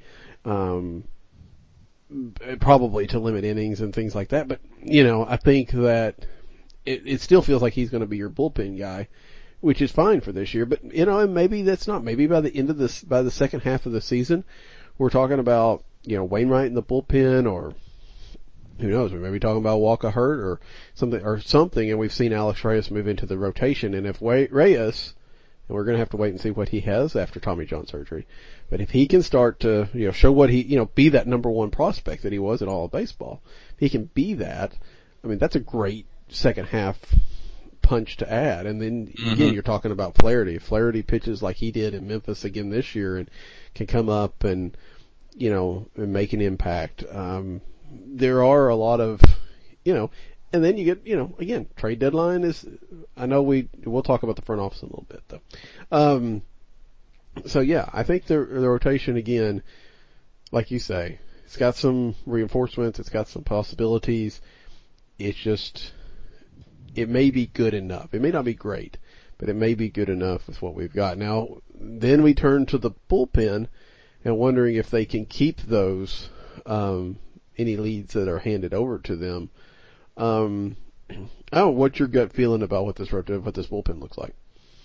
probably to limit innings and things like that. But, I think that it still feels like he's going to be your bullpen guy, which is fine for this year. But, and maybe that's not. Maybe by the end of by the second half of the season, we're talking about, Wainwright in the bullpen, or who knows, we may be talking about Walker hurt or something, and we've seen Alex Reyes move into the rotation. And if Reyes, and we're going to have to wait and see what he has after Tommy John surgery, but if he can start to, show what he, be that number one prospect that he was in all of baseball, if he can be that, I mean, that's a great second half punch to add. And then again, you're talking about Flaherty. If Flaherty pitches like he did in Memphis again this year and can come up and, and make an impact, there are a lot of, and then you get, again, trade deadline is, I know we'll talk about the front office in a little bit though. So yeah, I think the rotation again, like you say, it's got some reinforcements, it's got some possibilities. It's just, it may be good enough. It may not be great, but it may be good enough with what we've got. Now, then we turn to the bullpen and wondering if they can keep those, any leads that are handed over to them. I don't know, what's your gut feeling about what this bullpen looks like?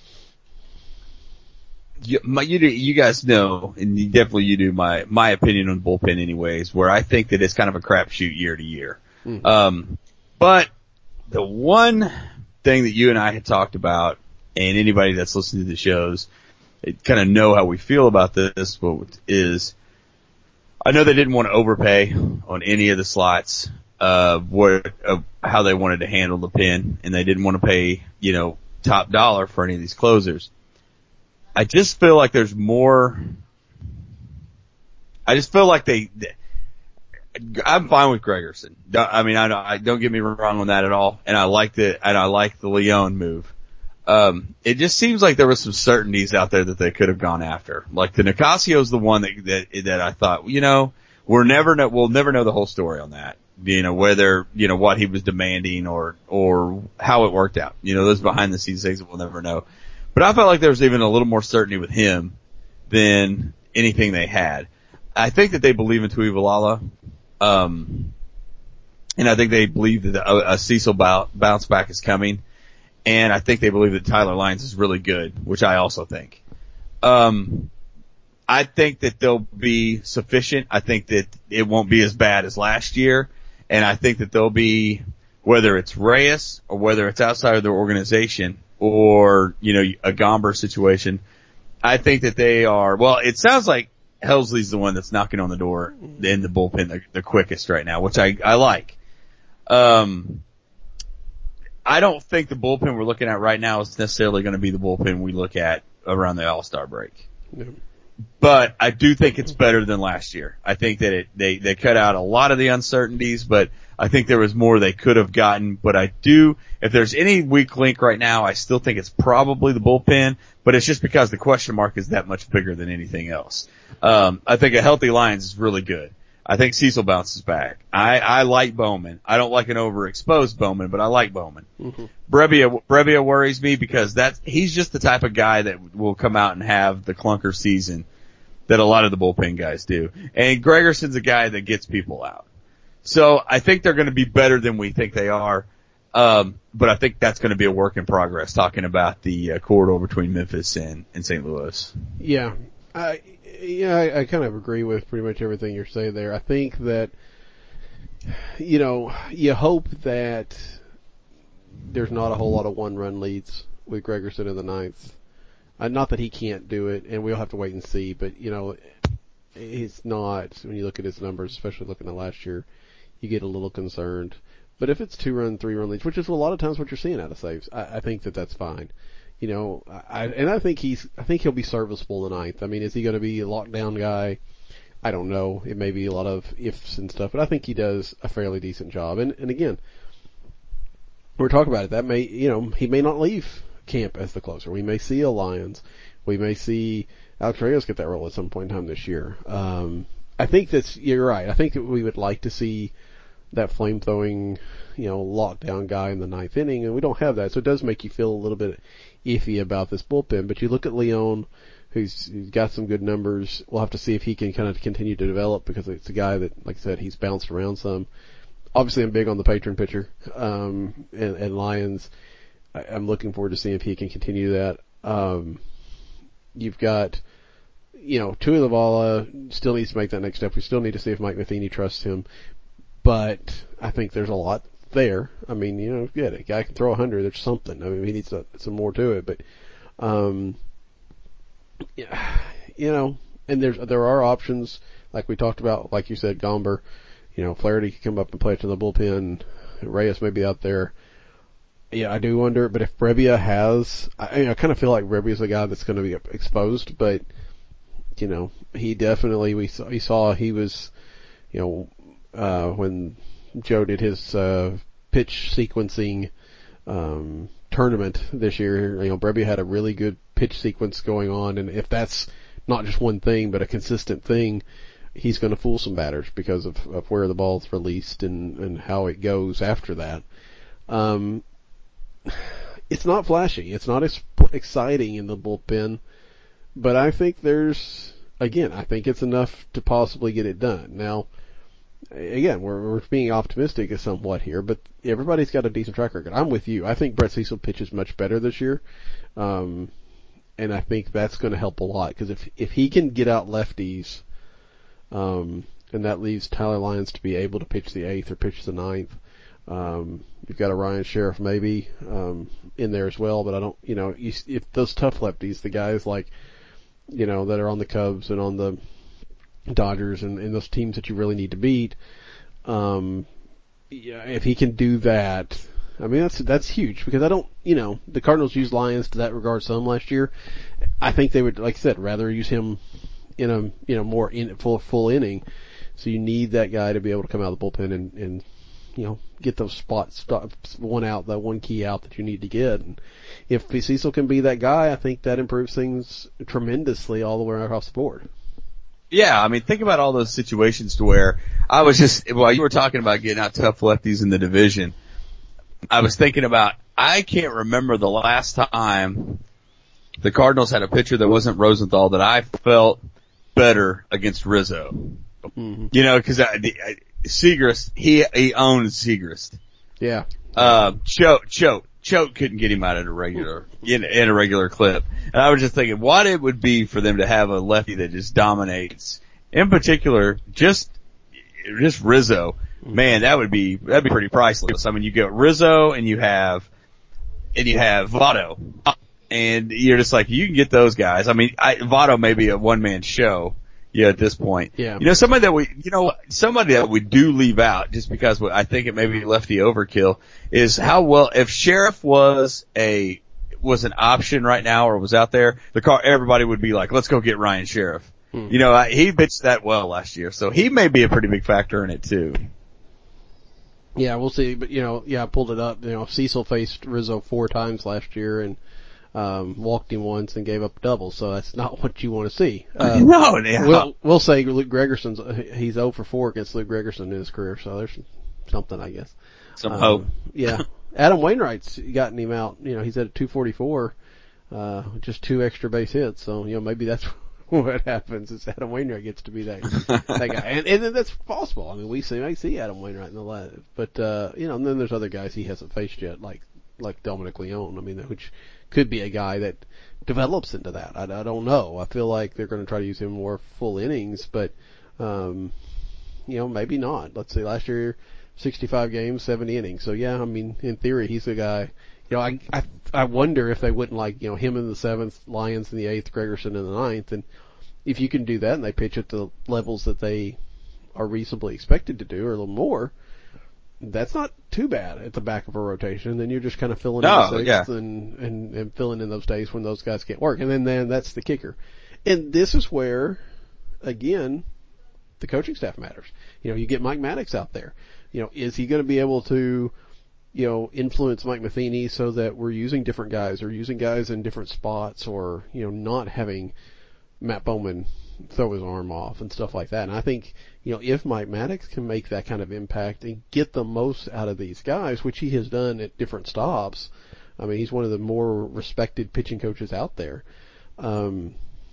You guys know, and you do my opinion on the bullpen anyways, where I think that it's kind of a crapshoot year to year. But the one thing that you and I had talked about, and anybody that's listening to the shows, kind of know how we feel about this, is I know they didn't want to overpay on any of the slots, how they wanted to handle the pen, and they didn't want to pay, top dollar for any of these closers. I just feel like there's more. I just feel like I'm fine with Gregerson. I don't get me wrong on that at all, and I like the Leon move. It just seems like there were some certainties out there that they could have gone after. Like the Nicasio's the one that I thought, we'll never know the whole story on that. Whether, what he was demanding or how it worked out. Those behind the scenes things that we'll never know. But I felt like there was even a little more certainty with him than anything they had. I think that they believe in Tuivailala. And I think they believe that a Cecil bounce back is coming. And I think they believe that Tyler Lyons is really good, which I also think. I think that they'll be sufficient. I think that it won't be as bad as last year. And I think that they'll be, whether it's Reyes or whether it's outside of their organization or, a Gomber situation, I think that they are, well, it sounds like Helsley's the one that's knocking on the door in the bullpen the quickest right now, which I like. I don't think the bullpen we're looking at right now is necessarily going to be the bullpen we look at around the All-Star break. Yeah. But I do think it's better than last year. I think that they cut out a lot of the uncertainties, but I think there was more they could have gotten. But if there's any weak link right now, I still think it's probably the bullpen, but it's just because the question mark is that much bigger than anything else. I think a healthy Lyons is really good. I think Cecil bounces back. I like Bowman. I don't like an overexposed Bowman, but I like Bowman. Mm-hmm. Brebbia worries me because he's just the type of guy that will come out and have the clunker season that a lot of the bullpen guys do. And Gregerson's a guy that gets people out. So I think they're going to be better than we think they are. But I think that's going to be a work in progress, talking about the corridor between Memphis and St. Louis. Yeah. I kind of agree with pretty much everything you're saying there. I think that, you hope that there's not a whole lot of one-run leads with Gregerson in the ninth. Not that he can't do it, and we'll have to wait and see, but, it's not, when you look at his numbers, especially looking at last year, you get a little concerned. But if it's 2-run, 3-run leads, which is a lot of times what you're seeing out of saves, I think that's fine. I think he'll be serviceable in the ninth. I mean, is he going to be a lockdown guy? I don't know. It may be a lot of ifs and stuff, but I think he does a fairly decent job. And again, we're talking about it. That may, he may not leave camp as the closer. We may see a Lyons. We may see Alex Reyes get that role at some point in time this year. I think you're right. I think that we would like to see that flame-throwing, lockdown guy in the ninth inning, and we don't have that, so it does make you feel a little bit iffy about this bullpen. But you look at Leon, who's got some good numbers. We'll have to see if he can kind of continue to develop, because it's a guy that, like I said, he's bounced around some. Obviously, I'm big on the patron pitcher, and Lyons. I'm looking forward to seeing if he can continue that. You've got, Tuilavala still needs to make that next step. We still need to see if Mike Matheny trusts him, but I think there's a lot there. I mean, good. A guy can throw 100. There's something. I mean, he needs some more to it, but, and there are options, like we talked about, like you said, Gomber. Flaherty could come up and play it to the bullpen. Reyes may be out there. Yeah, I do wonder, but if Brebbia I kind of feel like Brebbia's the guy that's going to be exposed, but, he definitely, he was, when Joe did his, pitch sequencing, tournament this year, Brebbia had a really good pitch sequence going on, and if that's not just one thing, but a consistent thing, he's going to fool some batters because of where the ball's released and how it goes after that. It's not flashy. It's not exciting in the bullpen, but I think I think it's enough to possibly get it done. Now, again, we're being optimistic somewhat here, but everybody's got a decent track record. I'm with you. I think Brett Cecil pitches much better this year. And I think that's going to help a lot, because if he can get out lefties, and that leaves Tyler Lyons to be able to pitch the 8th or pitch the 9th. You've got a Ryan Sheriff maybe, in there as well, but I don't, if those tough lefties, the guys like, that are on the Cubs and on the Dodgers and those teams that you really need to beat, if he can do that, I mean, that's huge, because the Cardinals used Lyons to that regard some last year. I think they would, like I said, rather use him in a, more full inning. So you need that guy to be able to come out of the bullpen and get those spots, one out, that one key out that you need to get. And if Cecil can be that guy, I think that improves things tremendously all the way across the board. Yeah, I mean, think about all those situations to where while you were talking about getting out tough lefties in the division, I was thinking about, I can't remember the last time the Cardinals had a pitcher that wasn't Rosenthal that I felt better against Rizzo. Mm-hmm. Cause Segrist, he owned Segrist. Yeah. Choate couldn't get him out in a regular clip. And I was just thinking what it would be for them to have a lefty that just dominates. In particular, just Rizzo. Man, that'd be pretty priceless. I mean, you get Rizzo and you have Votto. And you're just like, you can get those guys. I mean, Votto may be a one-man show. Yeah, at this point. Yeah. Somebody that we do leave out, just because I think it may be lefty overkill, is how well, if Sheriff was an option right now or was out there, everybody would be like, let's go get Ryan Sheriff. He pitched that well last year, so he may be a pretty big factor in it too. Yeah, we'll see, but I pulled it up. Cecil faced Rizzo 4 times last year and walked him once and gave up a double, so that's not what you want to see. We'll say Luke Gregerson's, he's 0 for 4 against Luke Gregerson in his career, so there's something, I guess. Some hope. Yeah. Adam Wainwright's gotten him out, he's at a 244, just 2 extra base hits, so, maybe that's what happens is Adam Wainwright gets to be that guy. And then that's possible. I mean, we see Adam Wainwright in the last, but, and then there's other guys he hasn't faced yet, like Dominic Leone, I mean, which could be a guy that develops into that. I don't know. I feel like they're going to try to use him more full innings, but, maybe not. Let's see, last year, 65 games, 70 innings. So yeah, I mean, in theory, he's a guy, I wonder if they wouldn't him in the 7th, Lyons in the 8th, Gregerson in the 9th, and if you can do that and they pitch at the levels that they are reasonably expected to do, or a little more, that's not too bad at the back of a rotation. Then you're just kind of filling in the 6th and filling in those days when those guys can't work. And then that's the kicker. And this is where, again, the coaching staff matters. You get Mike Maddox out there. Is he going to be able to, influence Mike Matheny so that we're using different guys or using guys in different spots, or, not having Matt Bowman throw his arm off and stuff like that. And I think, if Mike Maddox can make that kind of impact and get the most out of these guys, which he has done at different stops, I mean, he's one of the more respected pitching coaches out there.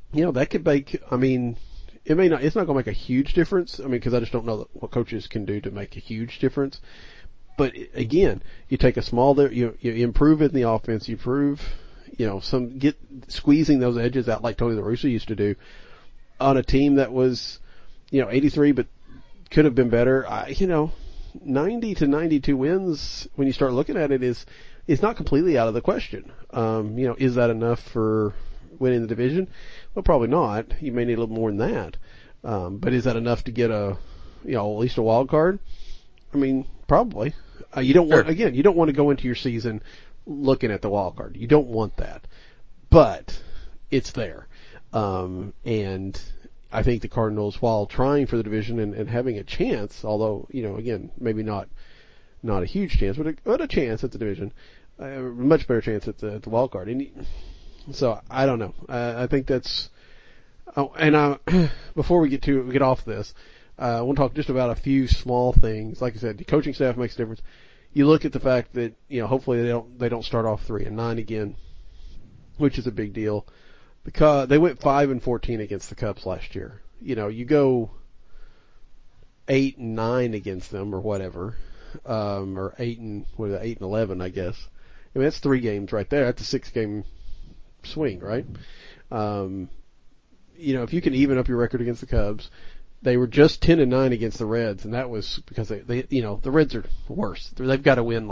that could make, it's not going to make a huge difference. Because I just don't know what coaches can do to make a huge difference. But again, you take a small, you improve in the offense, you improve, squeezing those edges out like Tony La Russa used to do on a team that was, 83, but could have been better. 90 to 92 wins, when you start looking at it, is not completely out of the question. Is that enough for winning the division? Well, probably not. You may need a little more than that. But is that enough to get at least a wild card? Probably. You don't want to go into your season looking at the wild card. You don't want that. But it's there. And I think the Cardinals, while trying for the division and having a chance, although, again, maybe not a huge chance, but a chance at the division, a much better chance at the wild card. And so I don't know. I think that's. Oh, and before we get off this, I want to talk just about a few small things. Like I said, the coaching staff makes a difference. You look at the fact that hopefully they don't start off 3-9 again, which is a big deal. They went 5-14 against the Cubs last year. You go 8-9 against them or whatever, or 8-11, I guess. That's 3 games right there. That's a 6-game swing, right? If you can even up your record against the Cubs, they were just 10-9 against the Reds, and that was because they the Reds are worse. They've got to win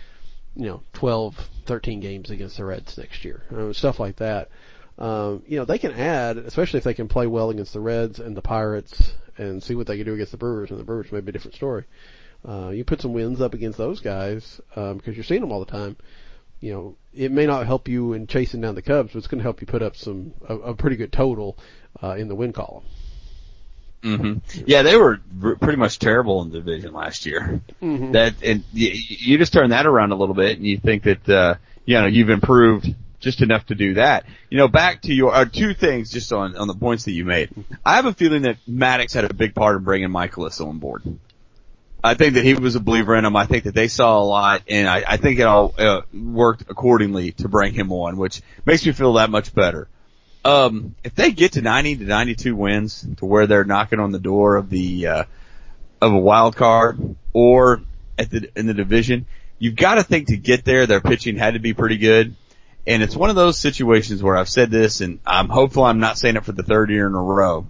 12, 13 games against the Reds next year, stuff like that. They can add, especially if they can play well against the Reds and the Pirates and see what they can do against the Brewers, and the Brewers may be a different story. You put some wins up against those guys, because you're seeing them all the time. It may not help you in chasing down the Cubs, but it's going to help you put up a pretty good total, in the win column. Mm-hmm. Yeah, they were pretty much terrible in the division last year. Mm-hmm. And you just turn that around a little bit, and you think that you've improved just enough to do that. Back to your 2 things just on the points that you made. I have a feeling that Maddox had a big part in bringing Michaelis on board. I think that he was a believer in him. I think that they saw a lot, and I think it all worked accordingly to bring him on, which makes me feel that much better. If they get to 90 to 92 wins, to where they're knocking on the door of a wild card or in the division, you've got to think to get there, their pitching had to be pretty good. And it's one of those situations where I've said this, and I'm hopeful I'm not saying it for the 3rd year in a row.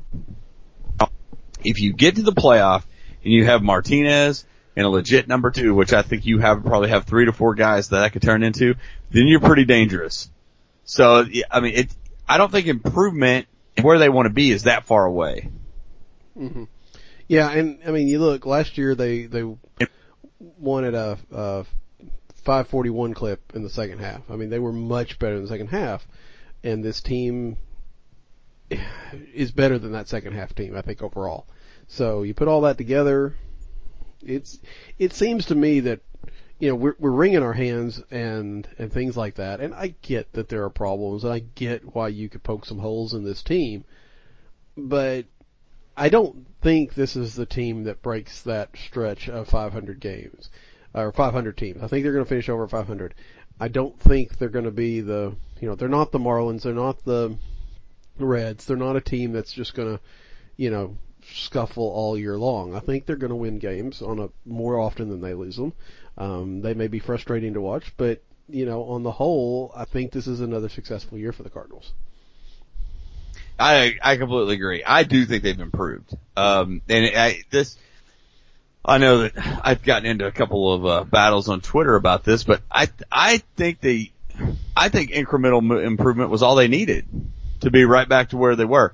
If you get to the playoff and you have Martinez and a legit number 2, which I think you probably have 3 to 4 guys that could turn into, then you're pretty dangerous. So, I don't think improvement where they want to be is that far away. Mm-hmm. Yeah, and you look, last year they won at a 541 clip in the second half. They were much better in the second half, and this team is better than that second half team, I think, overall. So you put all that together, it seems to me that we're wringing our hands and things like that. And I get that there are problems, and I get why you could poke some holes in this team, but I don't think this is the team that breaks that stretch of 500 games or 500 teams. I think they're going to finish over 500. I don't think they're going to be they're not the Marlins, they're not the Reds, they're not a team that's just going to, scuffle all year long. I think they're going to win games more often than they lose them. They may be frustrating to watch, but, on the whole, I think this is another successful year for the Cardinals. I completely agree. I do think they've improved. And I know that I've gotten into a couple of battles on Twitter about this, but I think incremental improvement was all they needed to be right back to where they were.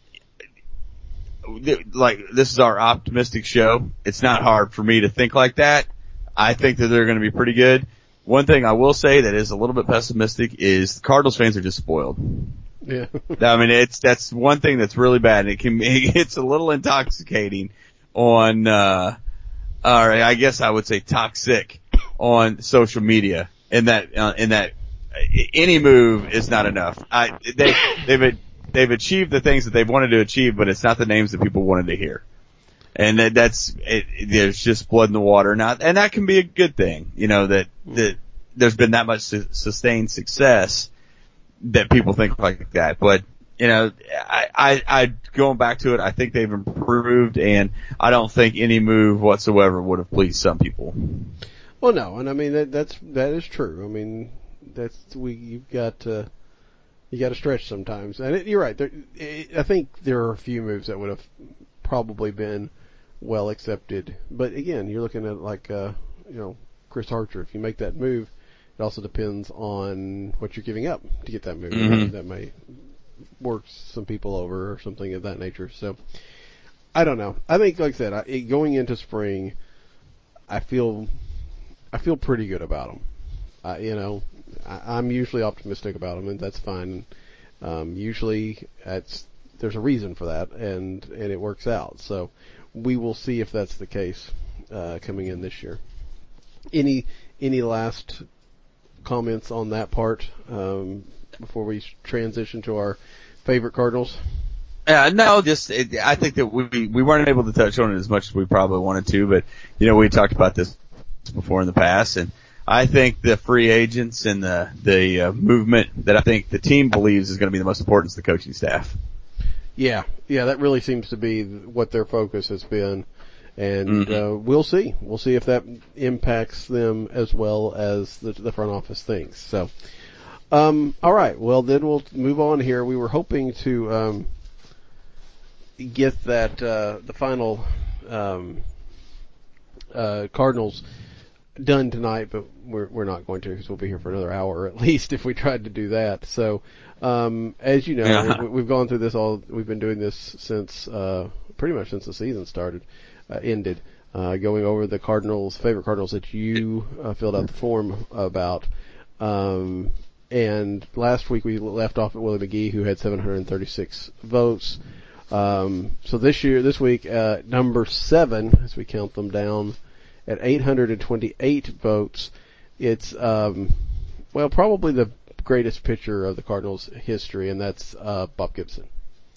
Like, this is our optimistic show. It's not hard for me to think like that. I think that they're going to be pretty good. One thing I will say that is a little bit pessimistic is Cardinals fans are just spoiled. Yeah. That's one thing that's really bad. It's a little intoxicating on, or I guess I would say toxic on social media, in that any move is not enough. They've achieved the things that they've wanted to achieve, but it's not the names that people wanted to hear. And there's just blood in the water now, and that can be a good thing, that there's been that much sustained success that people think like that. But I going back to it, I think they've improved, and I don't think any move whatsoever would have pleased some people. Well, no, and I mean that is true. I mean you got to stretch sometimes, and you're right. I think there are a few moves that would have probably been well accepted, but again, you're looking at like Chris Archer. If you make that move, it also depends on what you're giving up to get that move. Mm-hmm. That may work some people over or something of that nature. So I don't know. I think, like I said, going into spring, I feel pretty good about them. I'm usually optimistic about them, and that's fine. Usually there's a reason for that, and it works out. So we will see if that's the case coming in this year. Any last comments on that part before we transition to our favorite Cardinals? No, I think that we weren't able to touch on it as much as we probably wanted to, but we talked about this before in the past, and I think the free agents and the movement that I think the team believes is going to be the most important is the coaching staff. Yeah, that really seems to be what their focus has been, and we'll see. We'll see if that impacts them as well as the front office thinks. So, all right. Well, then we'll move on here. We were hoping to get that the final Cardinals done tonight, but we're not going to, because we'll be here for another hour at least if we tried to do that. So, as you know, we've gone through this we've been doing this since pretty much since the season ended, going over the favorite Cardinals that you filled out the form about. And last week we left off at Willie McGee, who had 736 votes. So this week, number 7, as we count them down, at 828 votes, it's, probably the greatest pitcher of the Cardinals history, and that's, Bob Gibson.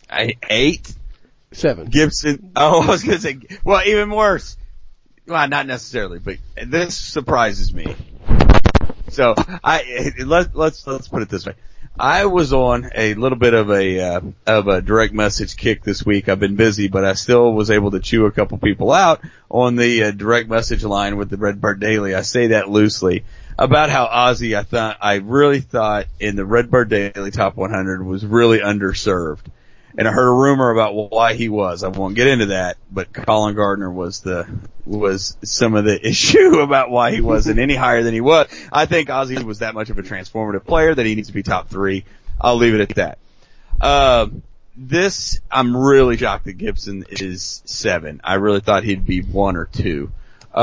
7. Gibson. Oh, I was gonna say, well, even worse. Well, not necessarily, but this surprises me. So, let's put it this way. I was on a little bit of a direct message kick this week. I've been busy, but I still was able to chew a couple people out on the direct message line with the Redbird Daily. I say that loosely about how Ozzie, I really thought in the Redbird Daily Top 100 was really underserved. And I heard a rumor about why he was. I won't get into that, but Colin Gardner was some of the issue about why he wasn't any higher than he was. I think Ozzie was that much of a transformative player that he needs to be top 3. I'll leave it at that. I'm really shocked that Gibson is 7. I really thought he'd be 1 or 2.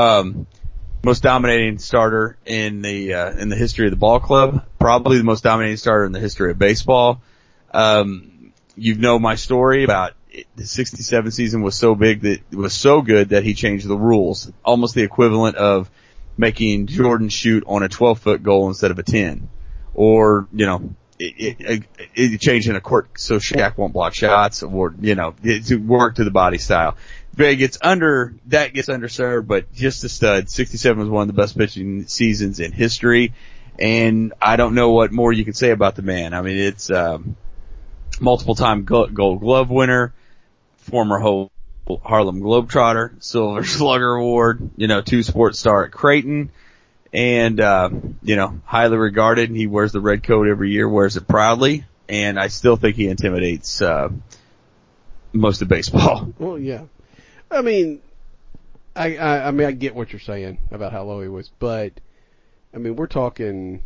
Most dominating starter in the history of the ball club. Probably the most dominating starter in the history of baseball. You know my story about the 67 season was so big that it was so good that he changed the rules. Almost the equivalent of making Jordan shoot on a 12-foot goal instead of a 10. Or, it changed in a court so Shaq won't block shots, or, to work to the body style. That gets underserved, but just a stud. 67 was one of the best pitching seasons in history, and I don't know what more you can say about the man. I mean, it's, multiple-time Gold Glove winner, former Harlem Globetrotter, Silver Slugger Award, 2 sports star at Creighton, and, highly regarded. He wears the red coat every year, wears it proudly, and I still think he intimidates, most of baseball. Well, yeah. I mean, I get what you're saying about how low he was, but, I mean, we're talking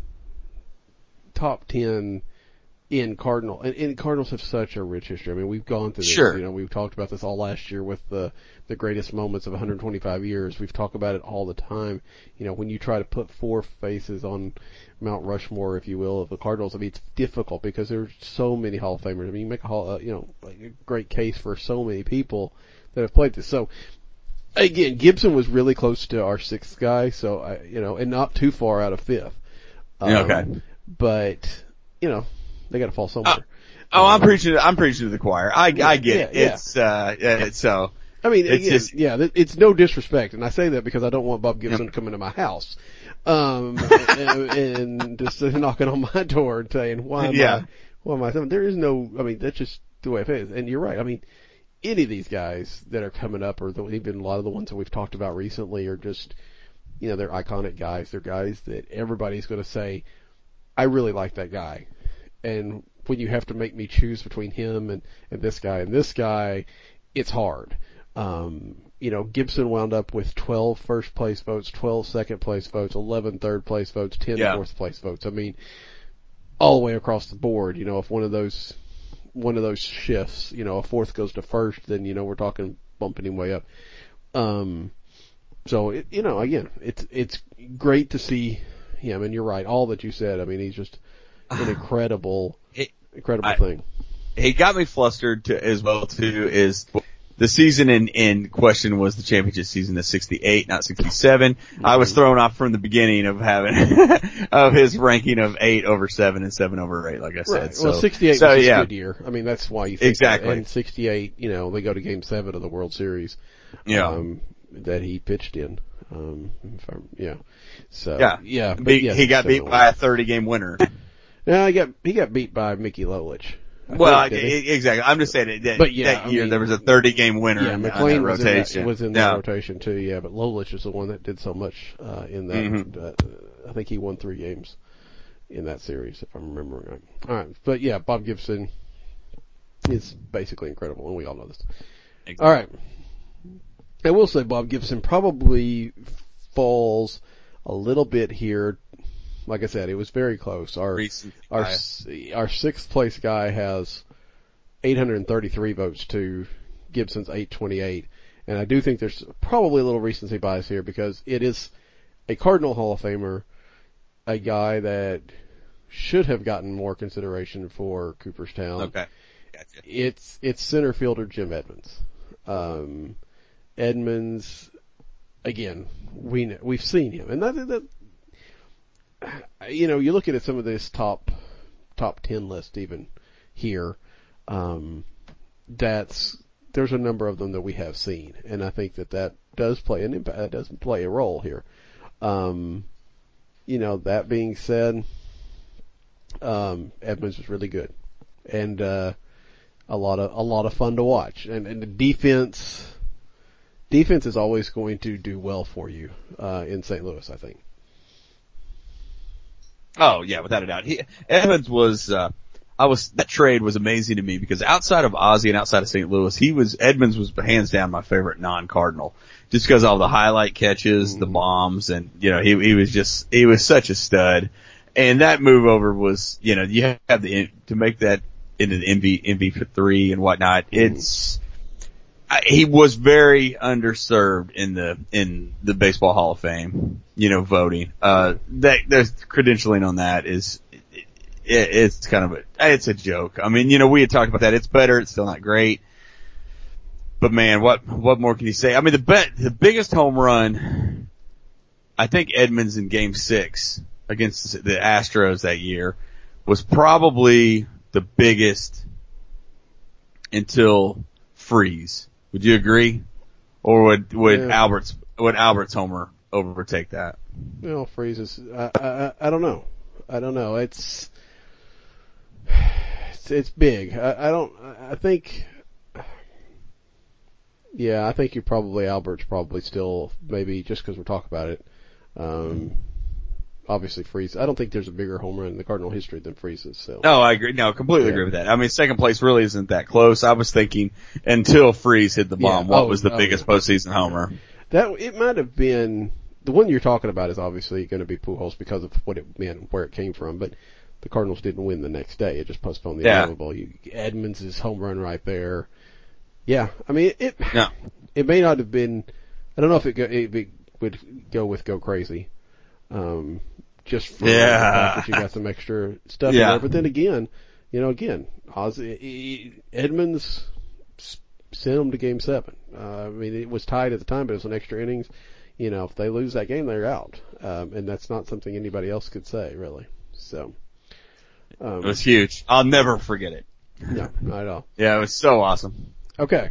top 10 in Cardinal, and Cardinals have such a rich history. I mean, we've gone through this. Sure. We've talked about this all last year with the greatest moments of 125 years. We've talked about it all the time. When you try to put 4 faces on Mount Rushmore, if you will, of the Cardinals, I mean, it's difficult because there's so many Hall of Famers. I mean, you make a great case for so many people that have played this. So, again, Gibson was really close to our 6th guy, so and not too far out of 5th. Okay. But, they got to fall somewhere. I'm preaching to the choir. I get it. Yeah. It's so. I mean, it's it's no disrespect, and I say that because I don't want Bob Gibson to come into my house, and just knocking on my door and saying, why Well, there is no, I mean, that's just the way it is. And you're right. I mean, any of these guys that are coming up, or even a lot of the ones that we've talked about recently, are just, they're iconic guys. They're guys that everybody's going to say, I really like that guy. And when you have to make me choose between him and this guy, it's hard. Gibson wound up with 12 first place votes, 12 second place votes, 11 third place votes, 10 fourth place votes. I mean, all the way across the board. If one of those shifts, a fourth goes to first, then we're talking bumping him way up. So again, it's great to see him, and you're right, all that you said. I mean, he's just an incredible thing. He got me flustered as well too. Is the season in question was the championship season of 68, not 67. Mm-hmm. I was thrown off from the beginning of having of his ranking of 8 over 7 and 7 over 8, like I said. Right. Well, 68 was a good year. I mean, that's why you think exactly. And 68, they go to Game 7 of the World Series. Yeah. That he pitched in. So yeah. He got beat by a 30-game winner. No, he got beat by Mickey Lolich. Exactly. I'm just saying that year there was a 30-game winner in McLean that rotation. was in that rotation too, yeah, but Lolich is the one that did so much in that. Mm-hmm. I think he won 3 games in that series, if I'm remembering right. All right, but yeah, Bob Gibson is basically incredible, and we all know this. Exactly. All right. I will say Bob Gibson probably falls a little bit here. Like I said, it was very close. Our 6th place guy has 833 votes to Gibson's 828. And I do think there's probably a little recency bias here because it is a Cardinal Hall of Famer, a guy that should have gotten more consideration for Cooperstown. Okay. Gotcha. It's center fielder Jim Edmonds. Edmonds, again, we've seen him. And that you look at some of this top 10 list even here, there's a number of them that we have seen, and I think that does play an impact, does play a role here. That being said, Edmonds was really good, and a lot of fun to watch, and the defense is always going to do well for you in St. Louis, I think. Oh yeah, without a doubt. Edmonds was, that trade was amazing to me because outside of Ozzie and outside of St. Louis, Edmonds was hands down my favorite non-Cardinal. Just because of all the highlight catches, the bombs, and, he was such a stud. And that move over was, you have to make that into the MV3 and whatnot. He was very underserved in the Baseball Hall of Fame, voting. The credentialing on that it's kind of it's a joke. I mean, we had talked about that. It's better. It's still not great. But man, what more can you say? I mean, the biggest home run, I think Edmonds in Game 6 against the Astros that year was probably the biggest until Freese. Would you agree? Or would Albert's homer overtake that? Freese is, I don't know. It's big. I think Albert's probably still, maybe just because we're talking about it. Obviously Freese. I don't think there's a bigger home run in the Cardinal history than Freese's. So. No, I agree. No, completely agree with that. I mean, second place really isn't that close. I was thinking until Freese hit the bomb, what was the biggest postseason homer? It might have been, the one you're talking about is obviously going to be Pujols because of what it meant, where it came from, but the Cardinals didn't win the next day. It just postponed the inevitable. Edmonds' home run right there. Yeah, I mean, it may not have been, I don't know if it would go with Go Crazy. Just for the fact that you got some extra stuff in there. But then again, Edmonds sent them to Game 7. I mean, it was tied at the time, but it was an extra innings. If they lose that game, they're out. And that's not something anybody else could say, really. So. It was huge. I'll never forget it. No, not at all. Yeah, it was so awesome. Okay.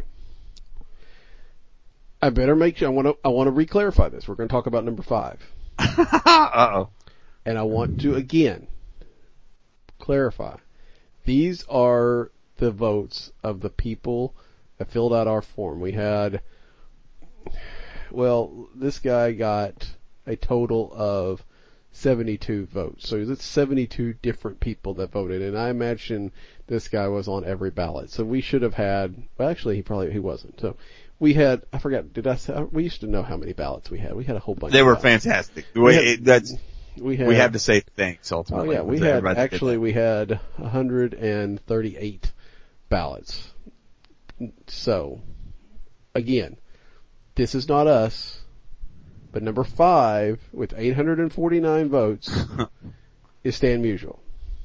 I better make sure, I want to re-clarify this. We're going to talk about number 5. Uh-oh. And I want to, again, clarify These are the votes of the people that filled out our form. We had, this guy got a total of 72 votes. So it's 72 different people that voted, and I imagine this guy was on every ballot. So we should have had, actually he wasn't. So we had, I forgot, we used to know how many ballots we had. We had a whole bunch. They were ballots. fantastic. We have to say thanks ultimately. We had 138 ballots. So, again, this is not us, but number 5 with 849 votes is Stan Musial.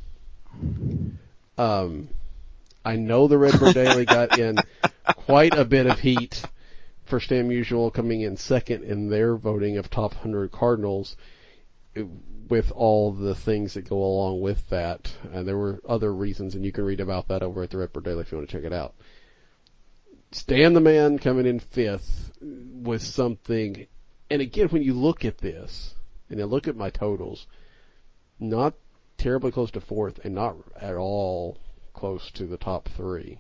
I know the Redbird Daily got in quite a bit of heat for Stan Musial coming in second in their voting of top 100 Cardinals, with all the things that go along with that. And there were other reasons, and you can read about that over at the Redbird Daily if you want to check it out. Stan the Man coming in 5th was something, and again, when you look at this, and you look at my totals, not terribly close to 4th, and not at all close to the top 3.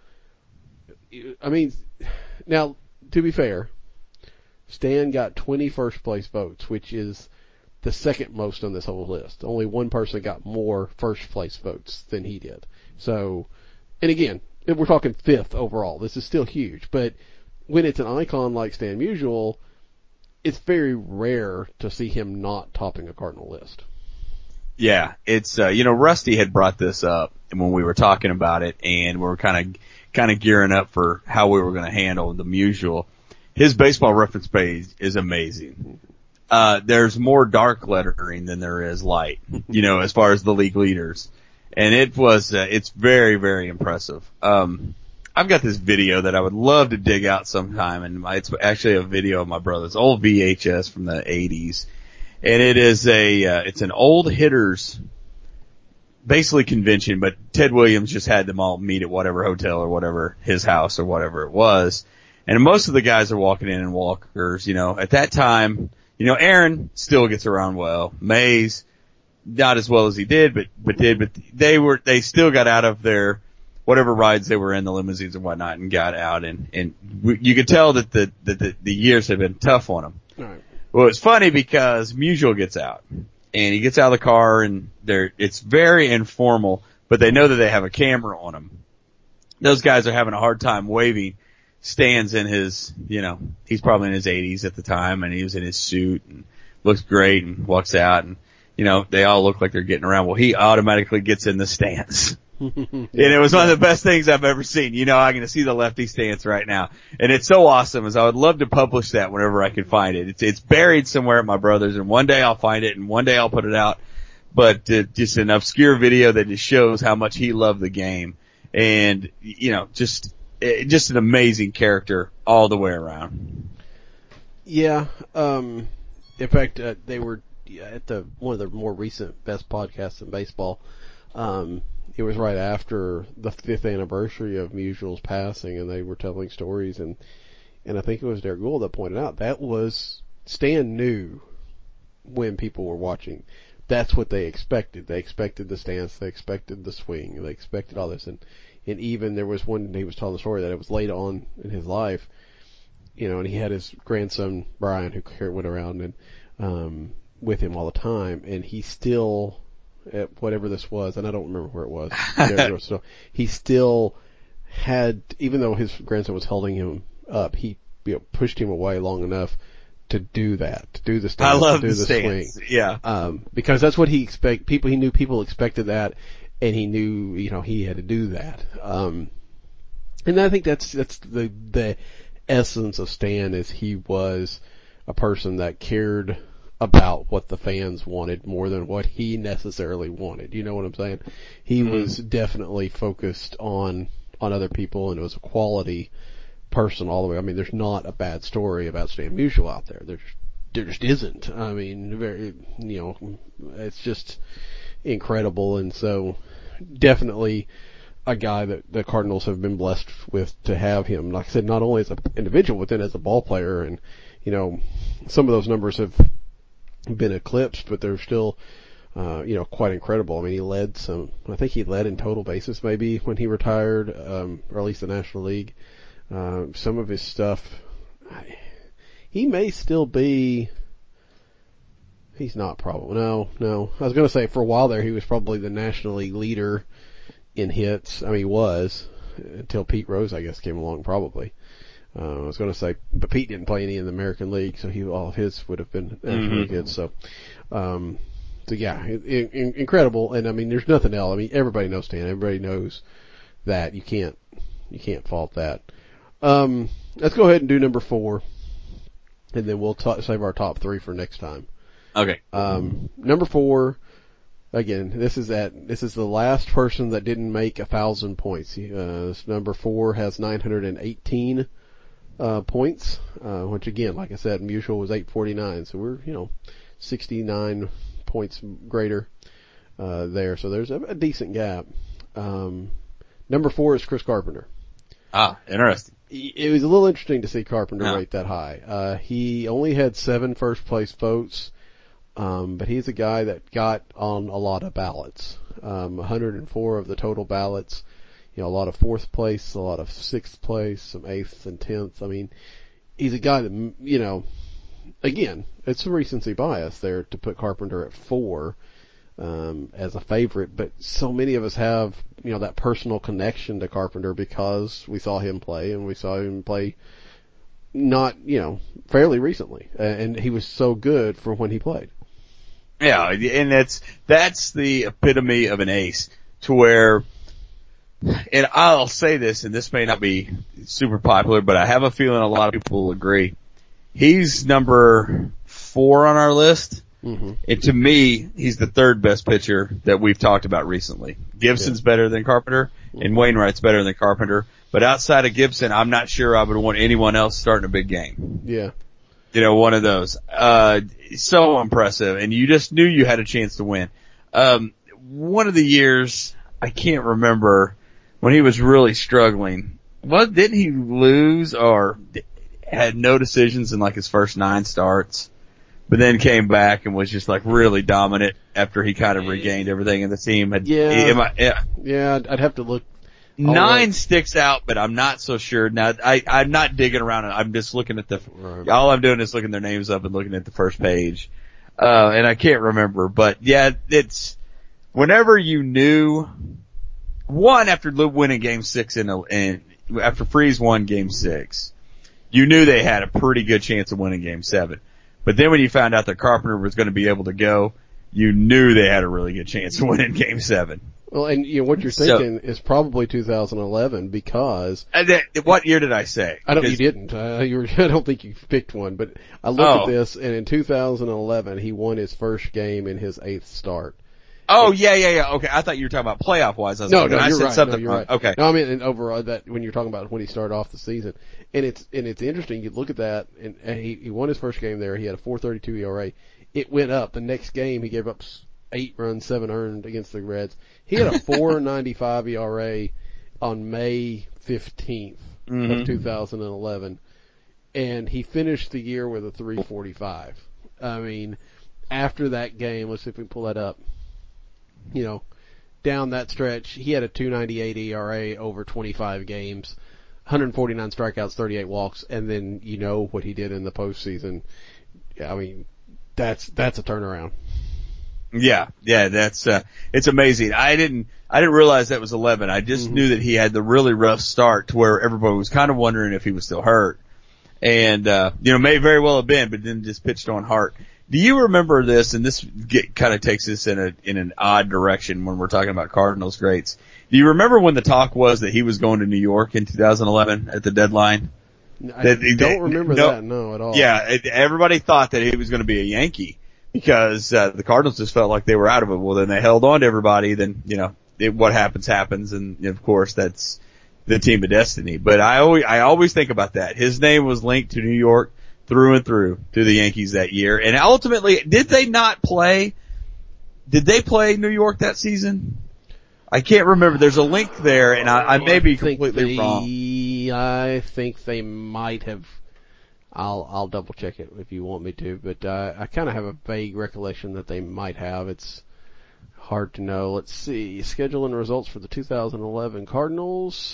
I mean, now, to be fair, Stan got 20 first place votes, which is the second most on this whole list. Only one person got more first place votes than he did. So, and again, we're talking 5th overall. This is still huge, but when it's an icon like Stan Musial, it's very rare to see him not topping a Cardinal list. Yeah, it's Rusty had brought this up when we were talking about it, and we were kind of gearing up for how we were going to handle the Musial. His baseball reference page is amazing. There's more dark lettering than there is light, as far as the league leaders. And it's very, very impressive. I've got this video that I would love to dig out sometime, and it's actually a video of my brother's old VHS from the 80s. And it is it's an old hitters, basically convention, but Ted Williams just had them all meet at whatever hotel or whatever, his house or whatever it was. And most of the guys are walking in walkers, at that time, Aaron still gets around well. Mays, not as well as he did, but they still got out of their, whatever rides they were in, the limousines and whatnot, and got out, and you could tell that the years had been tough on them. Right. Well, it's funny because Musial gets out, and he gets out of the car, and it's very informal, but they know that they have a camera on him. Those guys are having a hard time waving. Stan's in his, he's probably in his 80s at the time, and he was in his suit and looks great and walks out, and they all look like they're getting around. Well, he automatically gets in the stance. And it was one of the best things I've ever seen. I'm going to see the lefty stance right now. And it's so awesome, as I would love to publish that whenever I could find it. It's buried somewhere at my brother's, and one day I'll find it, and one day I'll put it out. But just an obscure video that just shows how much he loved the game. And, just an amazing character all the way around. Yeah. In fact, they were at one of the more recent best podcasts in baseball. It was right after the 5th anniversary of Musial's passing, and they were telling stories, and I think it was Derek Gould that pointed out that was Stan knew when people were watching. That's what they expected. They expected the stance, they expected the swing, they expected all this, and even there was one, he was telling the story that it was late on in his life, and he had his grandson Brian who went around and with him all the time, and he still, at whatever this was, and I don't remember where it was, so he still had, even though his grandson was holding him up, he pushed him away long enough to do that, to do the stance, I love to do the stance. swing. Yeah. Because that's what he he knew people expected that, and he knew, he had to do that. And I think that's the essence of Stan, is he was a person that cared about what the fans wanted more than what he necessarily wanted. You know what I'm saying? He was definitely focused on other people, and it was a quality person all the way. I mean, there's not a bad story about Stan Musial out there. There just isn't. I mean, very, it's just incredible, and so definitely a guy that the Cardinals have been blessed with to have him. Like I said, not only as an individual, but then as a ball player, and some of those numbers have been eclipsed, but they're still quite incredible. I mean, I think he led in total bases maybe when he retired, or at least the National League. Some of his stuff, he may still be, he's not probably, no. I was going to say for a while there he was probably the National League leader in hits. I mean, he was, until Pete Rose, I guess, came along probably. I was going to say, but Pete didn't play any in the American League, so all of his would have been National League hits. So yeah, incredible. And I mean, there's nothing else. I mean, everybody knows Stan. Everybody knows that. You can't fault that. Let's go ahead and do number 4, and then we'll save our top 3 for next time. Okay. Number 4, again, this is the last person that didn't make 1,000 points. Number 4 has 918 points, which again, like I said, Musial was 849, so we're 69 points greater there. So there's a decent gap. Number 4 is Chris Carpenter. Ah, interesting. It was a little interesting to see Carpenter rate that high. He only had 7 first place votes, but he's a guy that got on a lot of ballots. 104 of the total ballots. A lot of 4th place, a lot of 6th place, some 8th and 10th. I mean, he's a guy that, again, it's a recency bias there to put Carpenter at 4 as a favorite, but so many of us have, that personal connection to Carpenter because we saw him play, and we saw him play not, fairly recently, and he was so good for when he played. Yeah, and that's the epitome of an ace, to where, and I'll say this, and this may not be super popular, but I have a feeling a lot of people will agree. He's number 4 on our list. Mm-hmm. And to me, he's the 3rd best pitcher that we've talked about recently. Gibson's better than Carpenter, and Wainwright's better than Carpenter. But outside of Gibson, I'm not sure I would want anyone else starting a big game. Yeah. One of those. So impressive, and you just knew you had a chance to win. One of the years, I can't remember, when he was really struggling, didn't he lose or had no decisions in like his first 9 starts? But then came back and was just like really dominant after he kind of regained everything, and the team had. Yeah, I'd have to look. 9 sticks out, but I'm not so sure. Now, I'm not digging around. I'm just looking at all I'm doing is looking their names up and looking at the first page. And I can't remember, but yeah, it's whenever you knew, after winning game 6 and after Freese won game 6, you knew they had a pretty good chance of winning game 7. But then when you found out that Carpenter was going to be able to go, you knew they had a really good chance of winning game 7. Well, and what you're thinking is probably 2011 because. What year did I say? You didn't. I don't think you picked one, but I looked at this, and in 2011 he won his first game in his 8th start. Oh, yeah. Okay, I thought you were talking about playoff wise. No, you're right. Something you're right. Okay. No, I mean, and overall, that when you're talking about when he started off the season, and it's interesting. You look at that, and he won his first game there. He had a 4.32 ERA. It went up. The next game, he gave up 8 runs, 7 earned against the Reds. He had a 4.95 ERA on May 15th of 2011, and he finished the year with a 3.45. I mean, after that game, let's see if we can pull that up. Down that stretch, he had a 2.98 ERA over 25 games, 149 strikeouts, 38 walks, and then what he did in the postseason. I mean, that's a turnaround. Yeah, that's it's amazing. I didn't realize that was 11. I just knew that he had the really rough start to where everybody was kind of wondering if he was still hurt. And may very well have been, but then just pitched on heart. Do you remember this? And this kind of takes us in an odd direction when we're talking about Cardinals greats. Do you remember when the talk was that he was going to New York in 2011 at the deadline? I don't remember that, no, at all. Yeah, everybody thought that he was going to be a Yankee because the Cardinals just felt like they were out of it. Well, then they held on to everybody. Then what happens, and of course that's the team of destiny. But I always think about that. His name was linked to New York through and through to the Yankees that year. And ultimately, did they play New York that season? I can't remember. There's a link there, and I may be completely wrong. I think they might have. I'll double check it if you want me to, but I kind of have a vague recollection that they might have. hard to know. Let's see. Schedule and results for the 2011 Cardinals.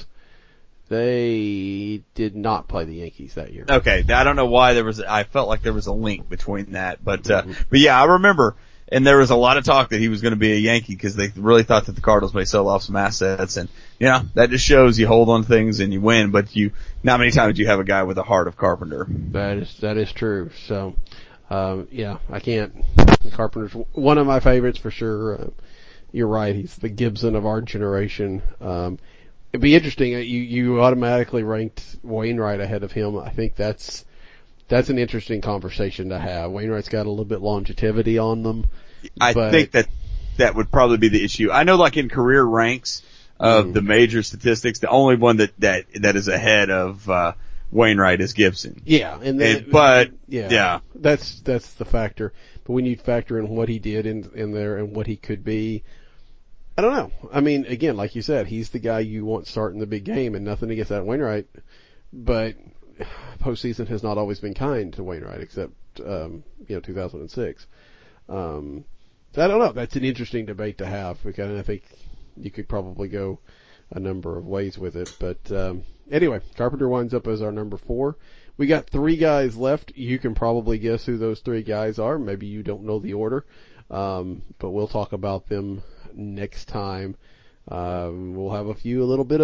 They did not play the Yankees that year. Okay. I don't know why I felt like there was a link between that, but yeah, I remember, and there was a lot of talk that he was going to be a Yankee because they really thought that the Cardinals may sell off some assets, and that just shows you hold on things and you win, but not many times do you have a guy with a heart of Carpenter. That is true. So, yeah, I can't. Carpenter's one of my favorites for sure. You're right. He's the Gibson of our generation. It'd be interesting. You automatically ranked Wainwright ahead of him. I think that's an interesting conversation to have. Wainwright's got a little bit longevity on them. I think that would probably be the issue. I know, like in career ranks of the major statistics, the only one that is ahead of Wainwright is Gibson. Yeah, yeah, that's the factor. But when you factor in what he did in there and what he could be, I don't know. I mean, again, like you said, he's the guy you want starting the big game, and nothing against that Wainwright, but postseason has not always been kind to Wainwright, except 2006. So I don't know. That's an interesting debate to have, because I think you could probably go a number of ways with it. But anyway, Carpenter winds up as our number 4. We got 3 guys left. You can probably guess who those 3 guys are. Maybe you don't know the order, but we'll talk about them next time. We'll have a little bit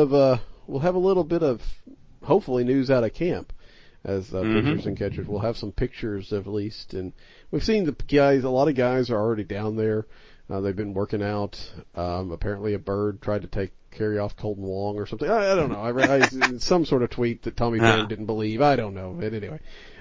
of hopefully news out of camp as pitchers and catchers. We'll have some pictures at least, and we've seen the guys. A lot of guys are already down there. They've been working out. Apparently, a bird tried to carry off Colton Wong or something. I don't know. I read some sort of tweet that Tommy Byrne didn't believe. I don't know. But anyway,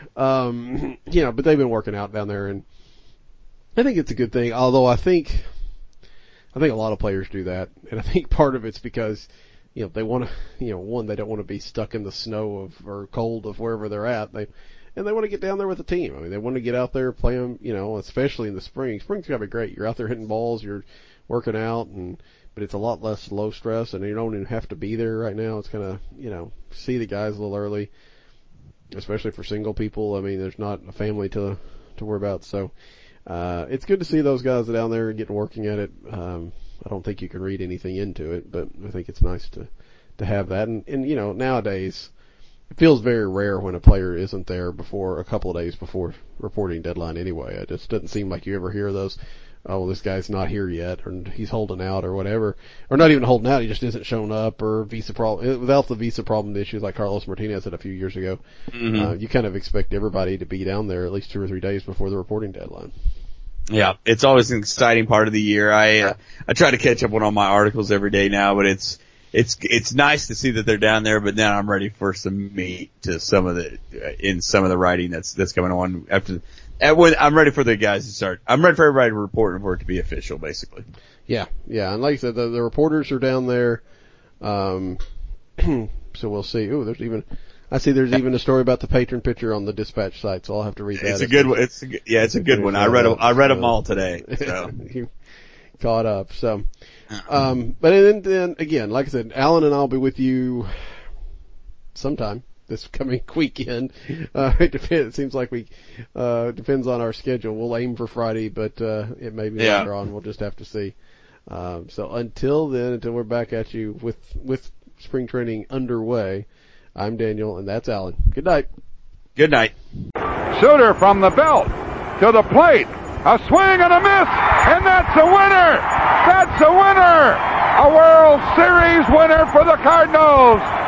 but they've been working out down there, and I think it's a good thing. Although I think a lot of players do that, and I think part of it's because they want to, one, they don't want to be stuck in the snow or cold of wherever they're at. They want to get down there with the team. I mean, they want to get out there, play them, especially in the spring. Spring's got to be great. You're out there hitting balls, you're working out, but it's a lot less low stress, and you don't even have to be there right now. It's kind of, see the guys a little early, especially for single people. I mean, there's not a family to worry about. So, it's good to see those guys down there and getting working at it. I don't think you can read anything into it, but I think it's nice to have that. And nowadays, it feels very rare when a player isn't there a couple of days before reporting deadline anyway. It just doesn't seem like you ever hear those, oh, well, this guy's not here yet, or he's holding out or whatever. Or not even holding out, he just isn't showing up, or visa problem, without the visa problem issues like Carlos Martinez had a few years ago. You kind of expect everybody to be down there at least 2 or 3 days before the reporting deadline. Yeah, it's always an exciting part of the year. I try to catch up on all my articles every day now, but it's nice to see that they're down there, but now I'm ready for some meat to some of the writing that's going on I'm ready for the guys to start. I'm ready for everybody to report and for it to be official, basically. Yeah. And like I said, the reporters are down there. So we'll see. Ooh, there's even a story about the patron pitcher on the Dispatch site, so I'll have to read that. It's a good one. It's a good one. I read them all today. So. You caught up. So, but then again, like I said, Alan and I'll be with you sometime this coming weekend. It depends. It seems like depends on our schedule. We'll aim for Friday, but it may be later on. We'll just have to see. So until then, until we're back at you with spring training underway, I'm Daniel, and that's Alan. Good night. Good night. Suter from the belt to the plate. A swing and a miss, and that's a winner. That's a winner. A World Series winner for the Cardinals.